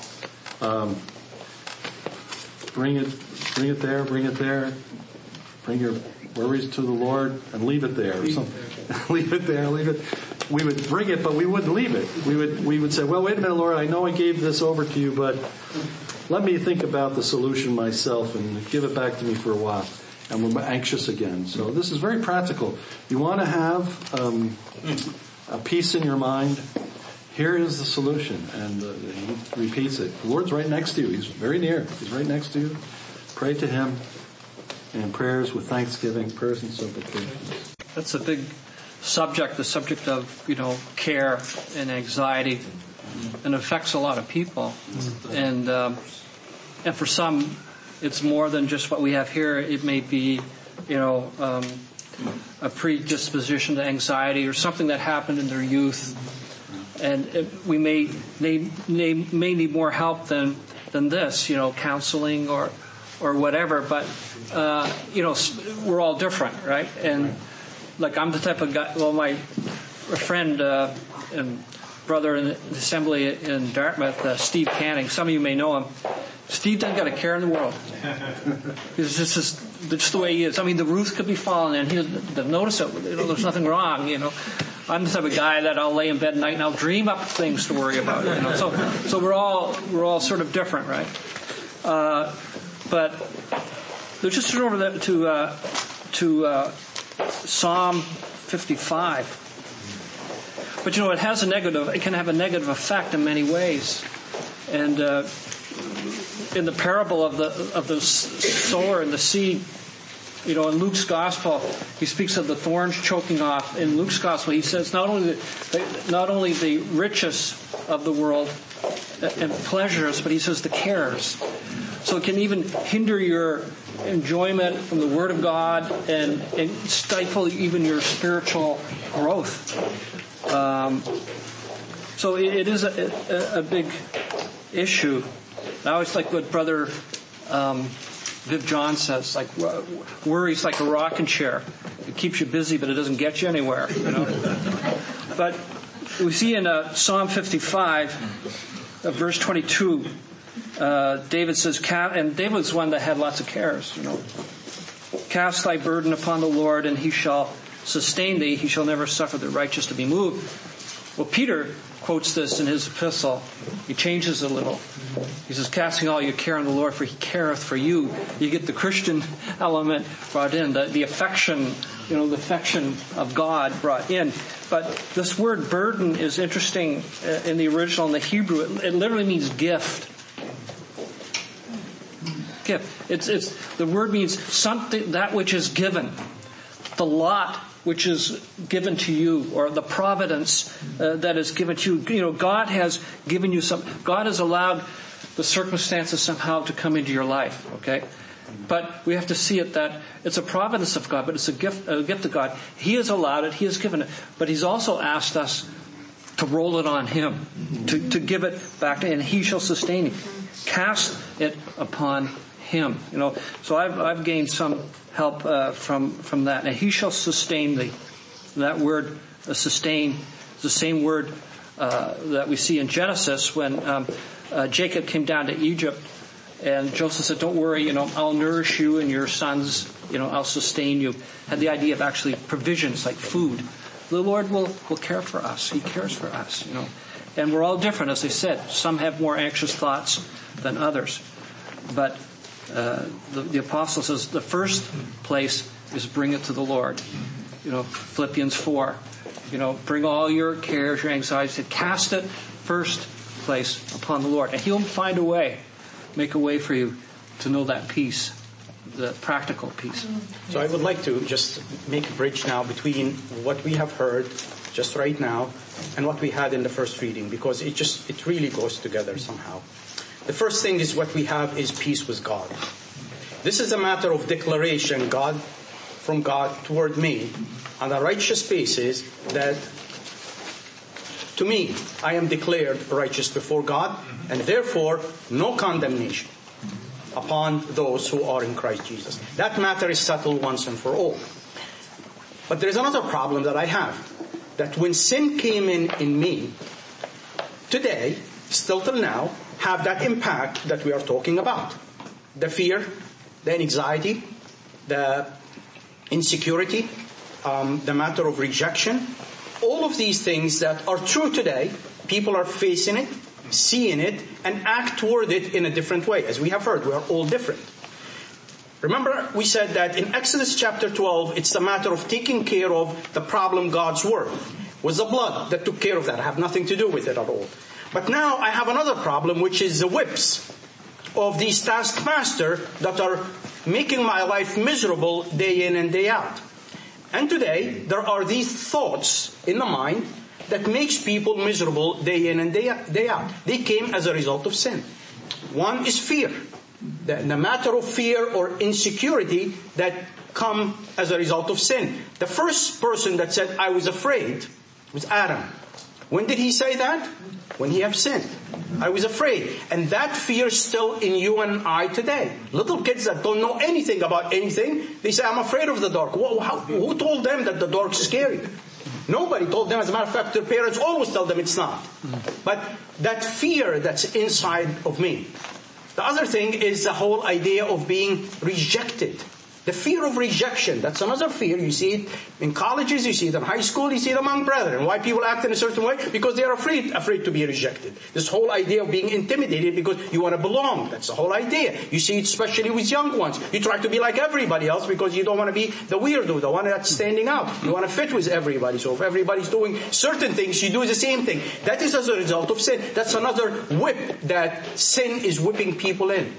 Bring it there. Bring your worries to the Lord and leave it there. Or something. Leave it there. We would bring it, but we wouldn't leave it. We would say, well, wait a minute, Lord, I know I gave this over to you, but let me think about the solution myself and give it back to me for a while. And we're anxious again. So this is very practical. You want to have a peace in your mind. Here is the solution. And he repeats it. The Lord's right next to you. He's very near. He's right next to you. Pray to Him in prayers with thanksgiving, prayers and supplications. That's a big subject, the subject of, care and anxiety, and affects a lot of people. And for some, it's more than just what we have here. It may be, a predisposition to anxiety or something that happened in their youth. And we may need more help than this, counseling or whatever. But, we're all different, right? And like I'm the type of guy, my friend and brother in the assembly in Dartmouth, Steve Canning, some of you may know him. Steve doesn't got a care in the world. It's just the way he is. I mean, the roof could be falling and he'll notice it. There's nothing wrong, I'm the type of guy that I'll lay in bed at night and I'll dream up things to worry about, So we're all sort of different, right? But let's just turn over to Psalm 55. But it has it can have a negative effect in many ways. And in the parable of the sower and the seed, in Luke's gospel, he speaks of the thorns choking off. In Luke's gospel, he says not only the riches of the world and pleasures, but he says the cares. So it can even hinder your enjoyment from the Word of God and stifle even your spiritual growth. So it is a big issue. I always like what Brother Viv John says, like worry's like a rocking chair. It keeps you busy, but it doesn't get you anywhere. But we see in Psalm 55, verse 22, David says, and David was one that had lots of cares. Cast thy burden upon the Lord, and he shall sustain thee. He shall never suffer the righteous to be moved. Well, Peter quotes this in his epistle. He changes it a little. He says, casting all your care on the Lord, for he careth for you. You get the Christian element brought in, the affection, the affection of God brought in. But this word burden is interesting in the original, in the Hebrew. It literally means gift. Gift. It's the word means something, that which is given. The lot which is given to you, or the providence that is given to you. God has given you some. God has allowed the circumstances somehow to come into your life. Okay, but we have to see it that it's a providence of God, but it's a gift of God. He has allowed it. He has given it, but He's also asked us to roll it on Him, to give it back to Him, and He shall sustain it. Cast it upon Him. So I've gained some help from that. And He shall sustain thee. That word sustain is the same word that we see in Genesis when Jacob came down to Egypt, and Joseph said, "Don't worry, I'll nourish you and your sons. I'll sustain you." Had the idea of actually provisions like food. The Lord will care for us. He cares for us. And we're all different, as I said. Some have more anxious thoughts than others, but the apostle says the first place is bring it to the Lord. Philippians 4. Bring all your cares, your anxieties, cast it first place upon the Lord, and He'll find a way, make a way for you to know that peace, the practical peace. So I would like to just make a bridge now between what we have heard just right now and what we had in the first reading, because it really goes together somehow. The first thing is what we have is peace with God. This is a matter of declaration, from God toward me, on a righteous basis, that to me, I am declared righteous before God, and therefore no condemnation upon those who are in Christ Jesus. That matter is settled once and for all. But there is another problem that I have, that when sin came in me, today, still till now, have that impact that we are talking about. The fear, the anxiety, the insecurity, the matter of rejection. All of these things that are true today, people are facing it, seeing it, and act toward it in a different way. As we have heard, we are all different. Remember, we said that in Exodus chapter 12, it's a matter of taking care of the problem, God's word. It was the blood that took care of that. I have nothing to do with it at all. But now I have another problem, which is the whips of these taskmasters that are making my life miserable day in and day out. And today, there are these thoughts in the mind that makes people miserable day in and day out. They came as a result of sin. One is fear. The matter of fear or insecurity that come as a result of sin. The first person that said, "I was afraid," was Adam. When did he say that? When he have sinned. I was afraid. And that fear is still in you and I today. Little kids that don't know anything about anything, they say, "I'm afraid of the dark." Who told them that the dark's scary? Nobody told them. As a matter of fact, their parents always tell them it's not. But that fear that's inside of me. The other thing is the whole idea of being rejected. The fear of rejection, that's another fear. You see it in colleges, you see it in high school, you see it among brethren. Why people act in a certain way? Because they are afraid to be rejected. This whole idea of being intimidated because you want to belong. That's the whole idea. You see it especially with young ones. You try to be like everybody else because you don't want to be the weirdo, the one that's standing out. You want to fit with everybody. So if everybody's doing certain things, you do the same thing. That is as a result of sin. That's another whip that sin is whipping people in.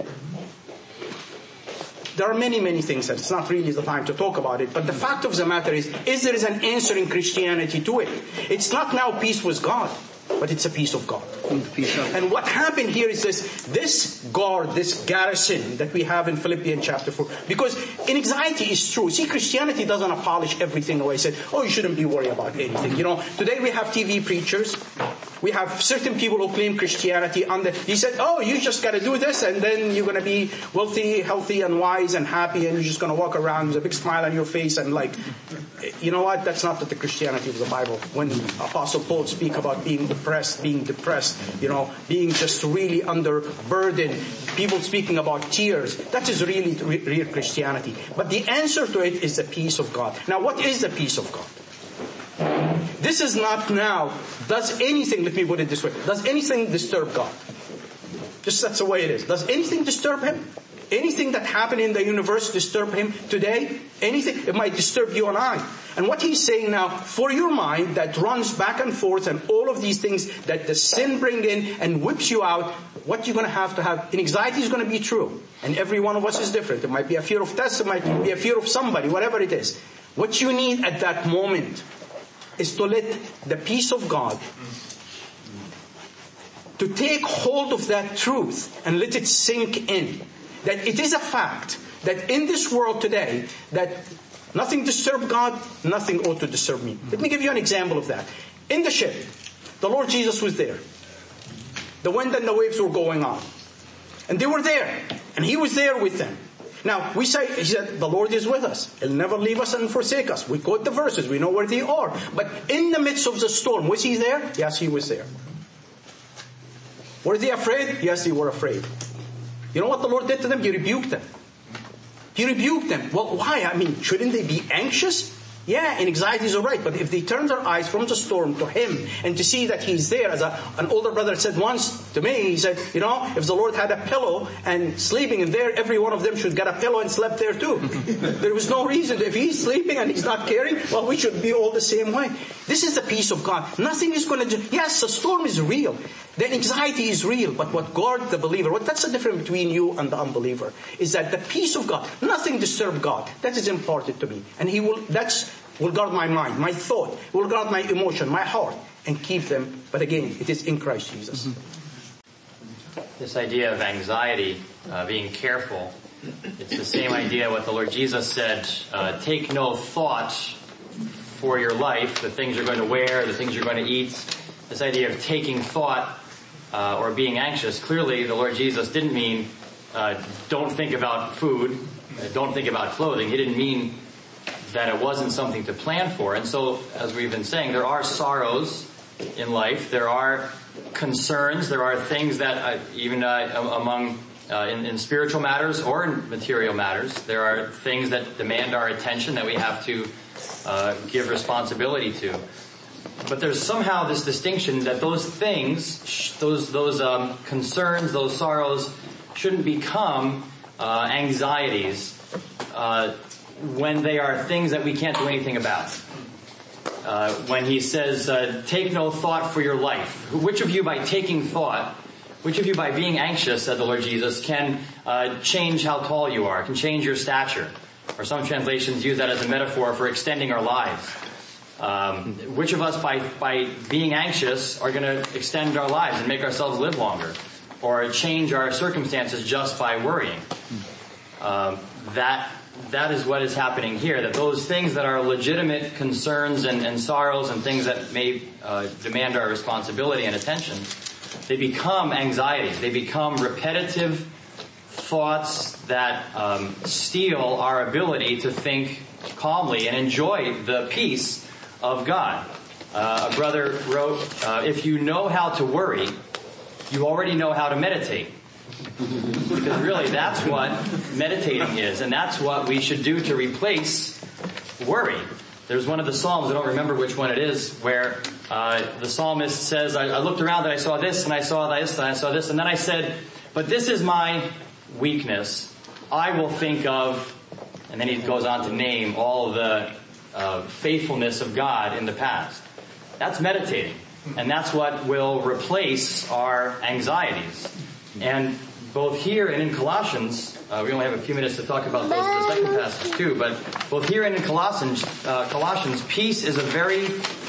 There are many, many things that it's not really the time to talk about it. But the fact of the matter is there is an answer in Christianity to it. It's not now peace with God, but it's a peace of God. And what happened here is this guard, this garrison that we have in Philippians chapter 4. Because anxiety is true. See, Christianity doesn't abolish everything away. Say, "Oh, you shouldn't be worried about anything." Today we have TV preachers We have certain people who claim Christianity he said, oh, you just got to do this and then you're going to be wealthy, healthy and wise and happy and you're just going to walk around with a big smile on your face and you know what? That's not the Christianity of the Bible. When Apostle Paul speaks about being depressed, being being just really under burden, people speaking about tears, that is really real Christianity. But the answer to it is the peace of God. Now, what is the peace of God? This is not now, does anything, let me put it this way, does anything disturb God? Just that's the way it is. Does anything disturb Him? Anything that happened in the universe disturb Him today? Anything? It might disturb you and I. And what He's saying now, for your mind that runs back and forth and all of these things that the sin bring in and whips you out, what you're going to have, anxiety is going to be true. And every one of us is different. It might be a fear of death, it might be a fear of somebody, whatever it is. What you need at that moment is to let the peace of God to take hold of that truth and let it sink in. That it is a fact that in this world today, that nothing disturbs God, nothing ought to disturb me. Let me give you an example of that. In the ship, the Lord Jesus was there. The wind and the waves were going on. And they were there. And He was there with them. Now, He said, the Lord is with us. He'll never leave us and forsake us. We quote the verses. We know where they are. But in the midst of the storm, was He there? Yes, He was there. Were they afraid? Yes, they were afraid. You know what the Lord did to them? He rebuked them. He rebuked them. Well, why? I mean, shouldn't they be anxious? Yeah, and anxiety is all right. But if they turn their eyes from the storm to Him and to see that He's there, as an older brother said once to me, he said, if the Lord had a pillow and sleeping in there, every one of them should get a pillow and slept there too. There was no reason. If He's sleeping and He's not caring, well, we should be all the same way. This is the peace of God. Nothing is going to do. Yes, the storm is real. The anxiety is real. But what guards the believer, that's the difference between you and the unbeliever, is that the peace of God, nothing disturbs God. That is imparted to me. And He will guard my mind, my thought, will guard my emotion, my heart, and keep them. But again, it is in Christ Jesus. This idea of anxiety, being careful, it's the same idea what the Lord Jesus said, take no thought for your life, the things you're going to wear, the things you're going to eat. This idea of taking thought or being anxious, clearly the Lord Jesus didn't mean don't think about food, don't think about clothing. He didn't mean that it wasn't something to plan for. And so, as we've been saying, there are sorrows in life. There are concerns. There are things that even among in spiritual matters or in material matters, there are things that demand our attention that we have to give responsibility to. But there's somehow this distinction that those things, those concerns, those sorrows, shouldn't become anxieties when they are things that we can't do anything about. When He says, take no thought for your life. Which of you by taking thought, which of you by being anxious, said the Lord Jesus, can change how tall you are, can change your stature? Or some translations use that as a metaphor for extending our lives. Which of us by being anxious are going to extend our lives and make ourselves live longer? Or change our circumstances just by worrying? That is what is happening here, that those things that are legitimate concerns and sorrows and things that may demand our responsibility and attention, they become anxieties. They become repetitive thoughts that steal our ability to think calmly and enjoy the peace of God. A brother wrote, if you know how to worry, you already know how to meditate. Because really, that's what meditating is, and that's what we should do to replace worry. There's one of the Psalms, I don't remember which one it is, where the psalmist says, I looked around and I saw this, and I saw this, and I saw this, and then I said, but this is my weakness. I will think of, and then he goes on to name all the faithfulness of God in the past. That's meditating, and that's what will replace our anxieties. And both here and in Colossians, we only have a few minutes to talk about the second passage too, but both here and in Colossians, peace is a very,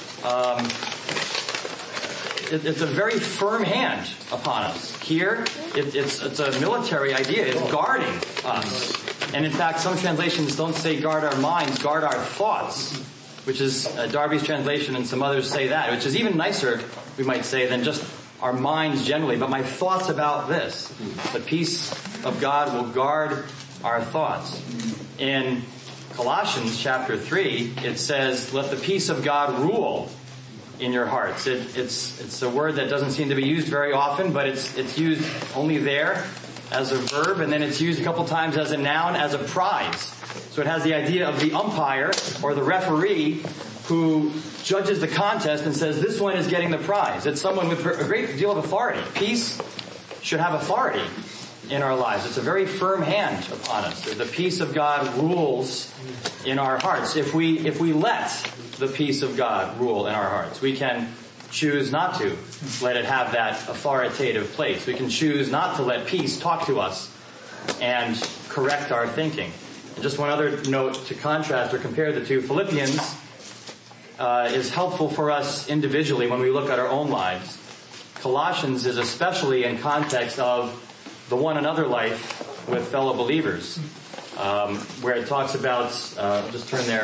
it's a very firm hand upon us. Here, it's a military idea. It's guarding us. And in fact, some translations don't say guard our minds, guard our thoughts, which is Darby's translation, and some others say that, which is even nicer we might say, than just our minds generally, but my thoughts about this. The peace of God will guard our thoughts. In Colossians chapter 3, it says, let the peace of God rule in your hearts. It's a word that doesn't seem to be used very often, but it's used only there as a verb, and then it's used a couple times as a noun, as a prize. So it has the idea of the umpire or the referee who judges the contest and says, this one is getting the prize. It's someone with a great deal of authority. Peace should have authority in our lives. It's a very firm hand upon us. The peace of God rules in our hearts. If we let the peace of God rule in our hearts, we can choose not to let it have that authoritative place. We can choose not to let peace talk to us and correct our thinking. And just one other note to contrast or compare the two. Philippians is helpful for us individually when we look at our own lives. Colossians is especially in context of the one another life with fellow believers, where it talks about, just turn there,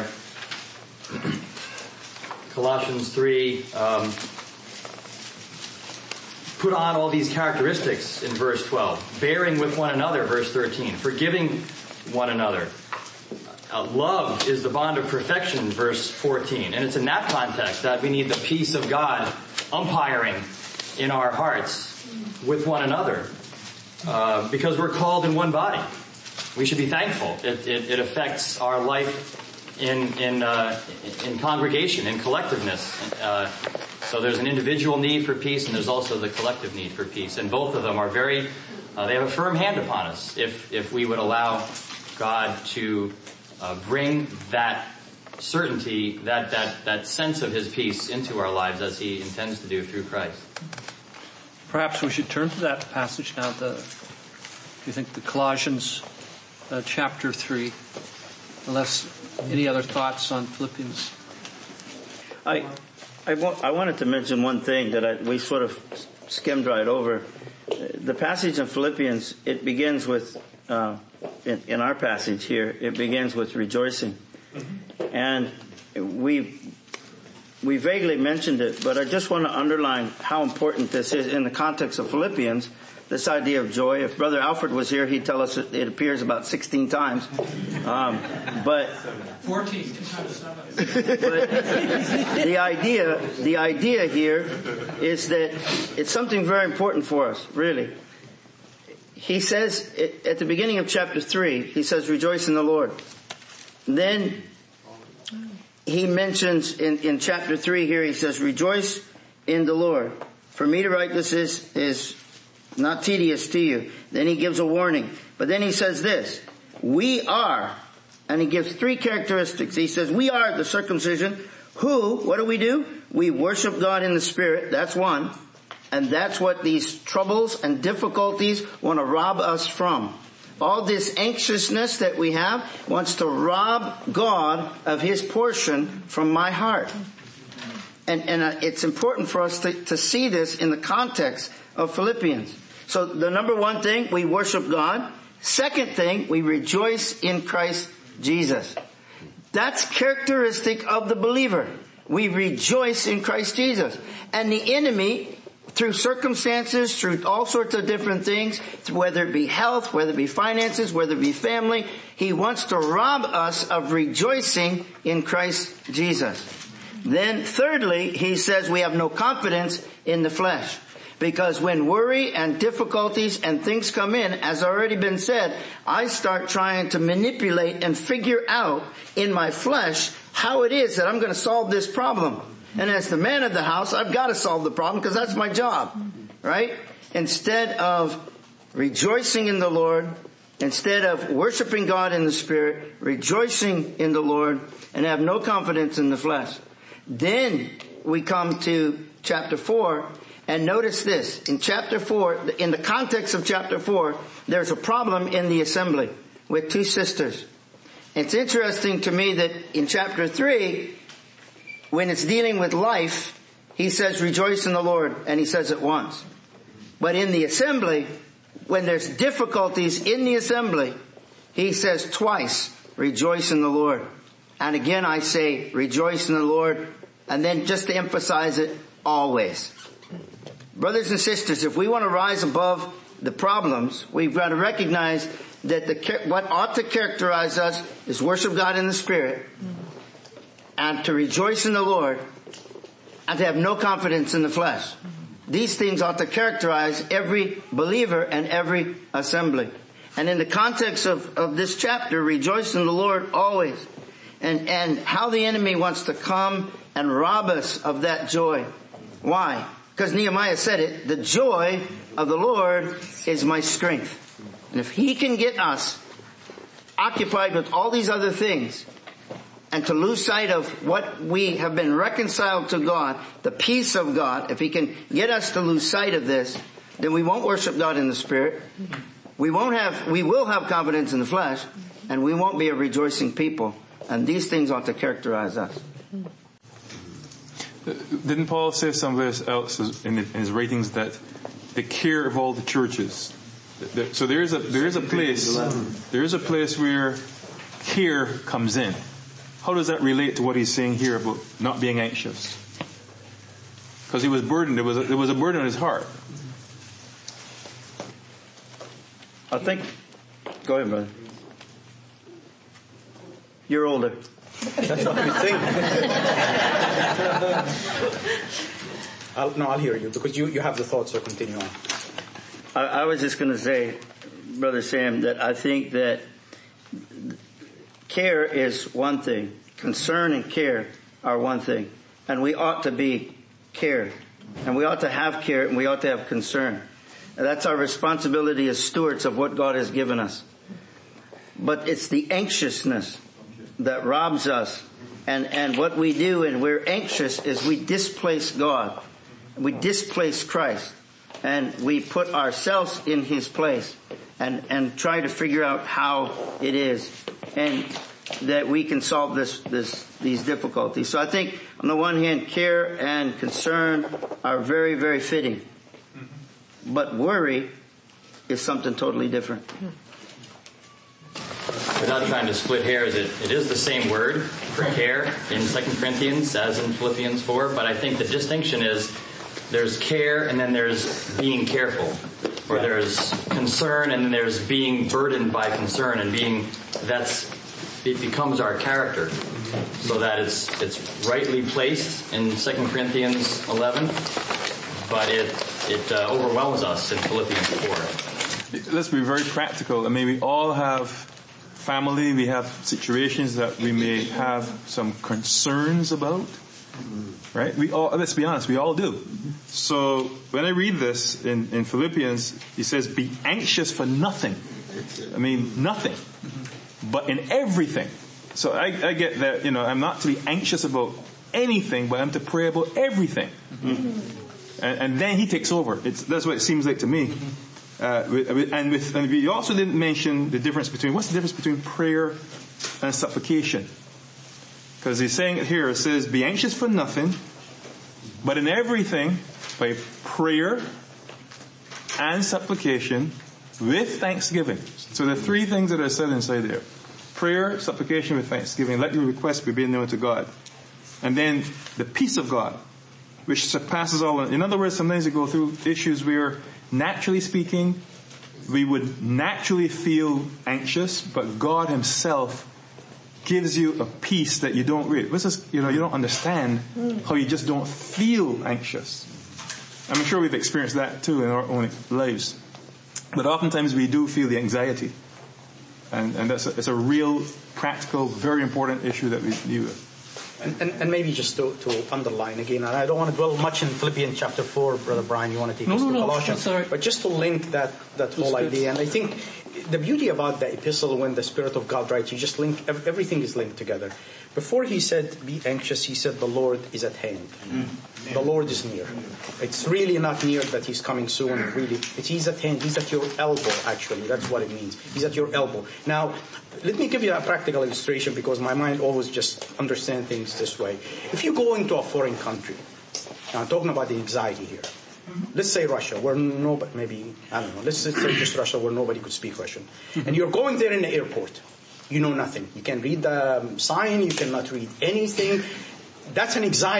Colossians 3, put on all these characteristics in verse 12, bearing with one another, verse 13, forgiving one another. Love is the bond of perfection, verse 14. And it's in that context that we need the peace of God umpiring in our hearts with one another. Because we're called in one body. We should be thankful. It affects our life in congregation, in collectiveness. So there's an individual need for peace, and there's also the collective need for peace. And both of them are they have a firm hand upon us if we would allow God to bring that certainty, that sense of His peace into our lives as He intends to do through Christ. Perhaps we should turn to that passage now. Do you think the Colossians chapter 3? Unless any other thoughts on Philippians? I wanted to mention one thing that we sort of skimmed right over. The passage in Philippians, it begins with, in our passage here, it begins with rejoicing. And we vaguely mentioned it, but I just want to underline how important this is in the context of Philippians, this idea of joy. If Brother Alfred was here, he'd tell us it appears about 16 times. But 14, 2 times 7. But the idea here is that it's something very important for us, really. He says at the beginning of chapter 3, he says, rejoice in the Lord. Then he mentions in chapter 3 here, he says, rejoice in the Lord. For me to write this is not tedious to you. Then he gives a warning. But then he says this, we are, and he gives 3 characteristics. He says, we are the circumcision who, what do? We worship God in the Spirit. That's one. And that's what these troubles and difficulties want to rob us from. All this anxiousness that we have wants to rob God of His portion from my heart. And it's important for us to see this in the context of Philippians. So the number one thing, we worship God. Second thing, we rejoice in Christ Jesus. That's characteristic of the believer. We rejoice in Christ Jesus. And the enemy, through circumstances, through all sorts of different things, whether it be health, whether it be finances, whether it be family, he wants to rob us of rejoicing in Christ Jesus. Then thirdly, he says we have no confidence in the flesh. Because when worry and difficulties and things come in, as already been said, I start trying to manipulate and figure out in my flesh how it is that I'm going to solve this problem. And as the man of the house, I've got to solve the problem because that's my job, right? Instead of rejoicing in the Lord, instead of worshiping God in the Spirit, rejoicing in the Lord, and have no confidence in the flesh. Then we come to chapter 4, and notice this. In chapter 4, in the context of chapter 4, there's a problem in the assembly with 2 sisters. It's interesting to me that in chapter 3, when it's dealing with life, he says, rejoice in the Lord, and he says it once. But in the assembly, when there's difficulties in the assembly, he says twice, rejoice in the Lord. And again I say, rejoice in the Lord, and then just to emphasize it, always. Brothers and sisters, if we want to rise above the problems, we've got to recognize that what ought to characterize us is worship God in the Spirit, and to rejoice in the Lord, and to have no confidence in the flesh. These things ought to characterize every believer and every assembly. And in the context of this chapter, rejoice in the Lord always. And how the enemy wants to come and rob us of that joy. Why? Because Nehemiah said it, the joy of the Lord is my strength. And if he can get us occupied with all these other things, and to lose sight of what we have been reconciled to God, the peace of God, if he can get us to lose sight of this, then we won't worship God in the Spirit. We will have confidence in the flesh, and we won't be a rejoicing people. And these things ought to characterize us. Didn't Paul say somewhere else in his writings that the care of all the churches? So there is a place where care comes in. How does that relate to what he's saying here about not being anxious? Because he was burdened. There was a burden on his heart. I think. Go ahead, brother. You're older. That's what we think. I'll hear you because you have the thoughts, so continue on. I was just going to say, Brother Sam, that I think that care is one thing. Concern and care are one thing. And we ought to be cared. And we ought to have care and we ought to have concern. And that's our responsibility as stewards of what God has given us. But it's the anxiousness that robs us. And what we do when we're anxious is we displace God. We displace Christ. And we put ourselves in his place and try to figure out how it is and that we can solve these difficulties. So I think on the one hand, care and concern are very, very fitting. But worry is something totally different. Without trying to split hairs, it is the same word for care in 2 Corinthians as in Philippians 4, but I think the distinction is there's care and then there's being careful. Or there's concern and then there's being burdened by concern and it becomes our character. So that it's rightly placed in 2 Corinthians 11, but it overwhelms us in Philippians 4. Let's be very practical. I mean, we all have family, we have situations that we may have some concerns about. Right? Let's be honest, we all do. So when I read this in Philippians, he says, be anxious for nothing. I mean, nothing. But in everything. So I get that, I'm not to be anxious about anything, but I'm to pray about everything. And then he takes over. That's what it seems like to me. And we also didn't mention the difference what's the difference between prayer and supplication? Because he's saying it here, it says, be anxious for nothing, but in everything, by prayer and supplication, with thanksgiving. So the three things that are said inside there. Prayer, supplication with thanksgiving. Let your requests be made known to God. And then the peace of God, which surpasses all. In other words, sometimes you go through issues where, naturally speaking, we would naturally feel anxious, but God himself gives you a peace that you don't really, you don't understand how you just don't feel anxious. I'm sure we've experienced that too in our own lives. But oftentimes we do feel the anxiety. And it's a real, practical, very important issue that we deal with. And maybe just to underline again, and I don't want to dwell much in Philippians chapter 4, Brother Brian, you want to take us to Colossians. But just to link that whole idea, and I think the beauty about the epistle when the Spirit of God writes, you just link, everything is linked together. Before he said, be anxious, he said, the Lord is at hand. The Lord is near. It's really not near that he's coming soon, really. He's at hand. He's at your elbow, actually. That's what it means. He's at your elbow. Now, let me give you a practical illustration because my mind always just understands things this way. If you go into a foreign country, now I'm talking about the anxiety here. Let's say Russia, where nobody, let's say just Russia where nobody could speak Russian. And you're going there in the airport. You know nothing. You can read the sign. You cannot read anything. That's an anxiety.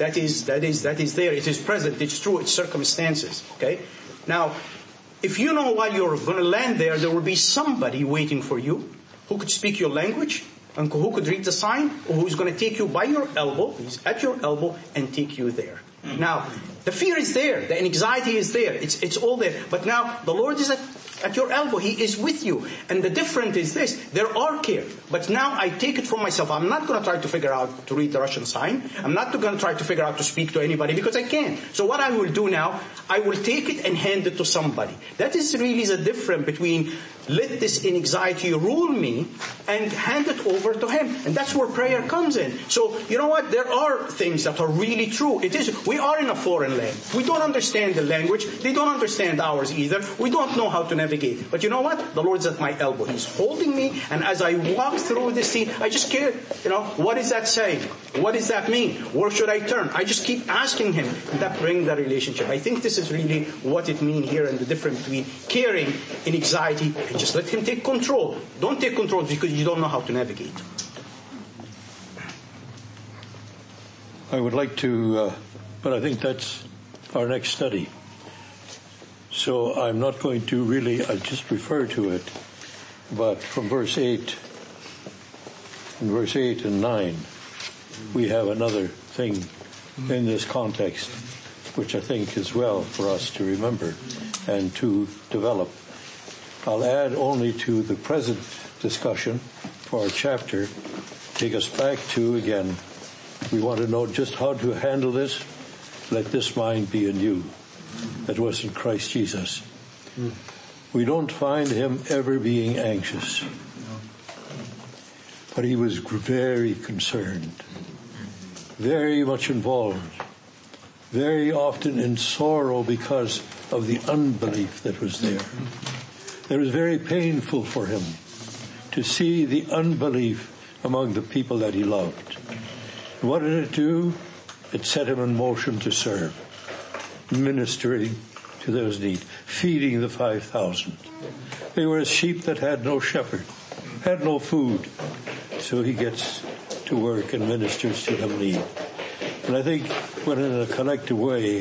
that is there. It is present. It's true. It's circumstances. Okay. Now, if you know while you're going to land there will be somebody waiting for you who could speak your language and who could read the sign, or who's going to take you by your elbow, he's at your elbow, and take you there. Now, the fear is there, the anxiety is there, it's all there. But now, the Lord is at your elbow, He is with you. And the difference is this, there are care. But now I take it for myself. I'm not going to try to figure out to read the Russian sign. I'm not going to try to figure out to speak to anybody because I can't. So what I will do now, I will take it and hand it to somebody. That is really the difference between let this anxiety rule me and hand it over to Him. And that's where prayer comes in. So, you know what? There are things that are really true. We are in a foreign land. We don't understand the language. They don't understand ours either. We don't know how to navigate. But you know what? The Lord's at my elbow. He's holding me. And as I walk through this scene, I just care, what is that saying? What does that mean? Where should I turn? I just keep asking Him. And that brings the relationship. I think this is really what it means here and the difference between caring and anxiety. And just let Him take control. Don't take control because you don't know how to navigate. I would like to, but I think that's our next study. So I'm not going to really, I'll just refer to it. But from verse 8 and 9, we have another thing in this context, which I think is well for us to remember and to develop. I'll add only to the present discussion for our chapter, take us back to, again, we want to know just how to handle this. Let this mind be in you that was in Christ Jesus. We don't find Him ever being anxious, but He was very concerned, very much involved, very often in sorrow because of the unbelief that was there. It was very painful for Him to see the unbelief among the people that He loved. And what did it do? It set Him in motion to serve, ministering to those in need, feeding the 5,000. They were as sheep that had no shepherd, had no food. So He gets to work and ministers to them in need. And I think when in a collective way,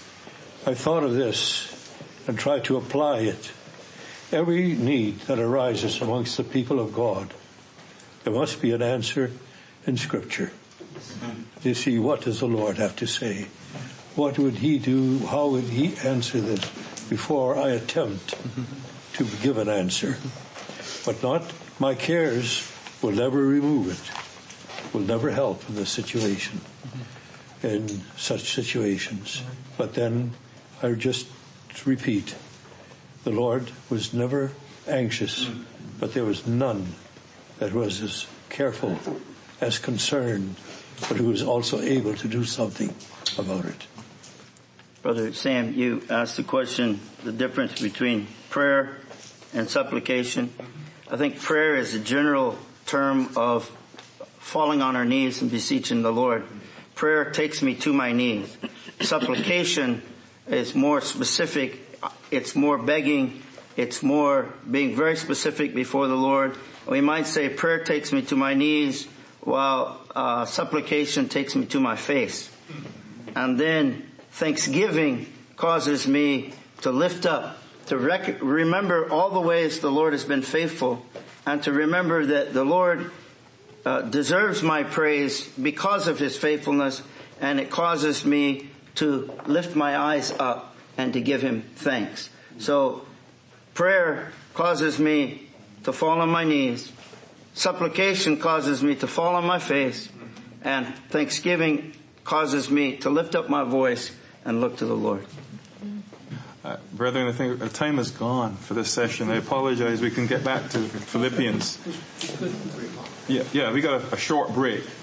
I thought of this and tried to apply it. Every need that arises amongst the people of God, there must be an answer in Scripture. You see, what does the Lord have to say? What would He do? How would He answer this before I attempt to give an answer? But not my cares will never remove it, will never help in this situation, in such situations. But then I just repeat, the Lord was never anxious, but there was none that was as careful, as concerned, but who was also able to do something about it. Brother Sam, you asked the question, the difference between prayer and supplication. I think prayer is a general term of falling on our knees and beseeching the Lord. Prayer takes me to my knees. Supplication is more specific. It's more begging. It's more being very specific before the Lord. We might say prayer takes me to my knees while supplication takes me to my face. And then thanksgiving causes me to lift up, to remember all the ways the Lord has been faithful, and to remember that the Lord deserves my praise because of His faithfulness, and it causes me to lift my eyes up and to give Him thanks. So prayer causes me to fall on my knees. Supplication causes me to fall on my face. And thanksgiving causes me to lift up my voice and look to the Lord. Brethren, I think our time is gone for this session. I apologize. We can get back to Philippians. Yeah, we got a short break.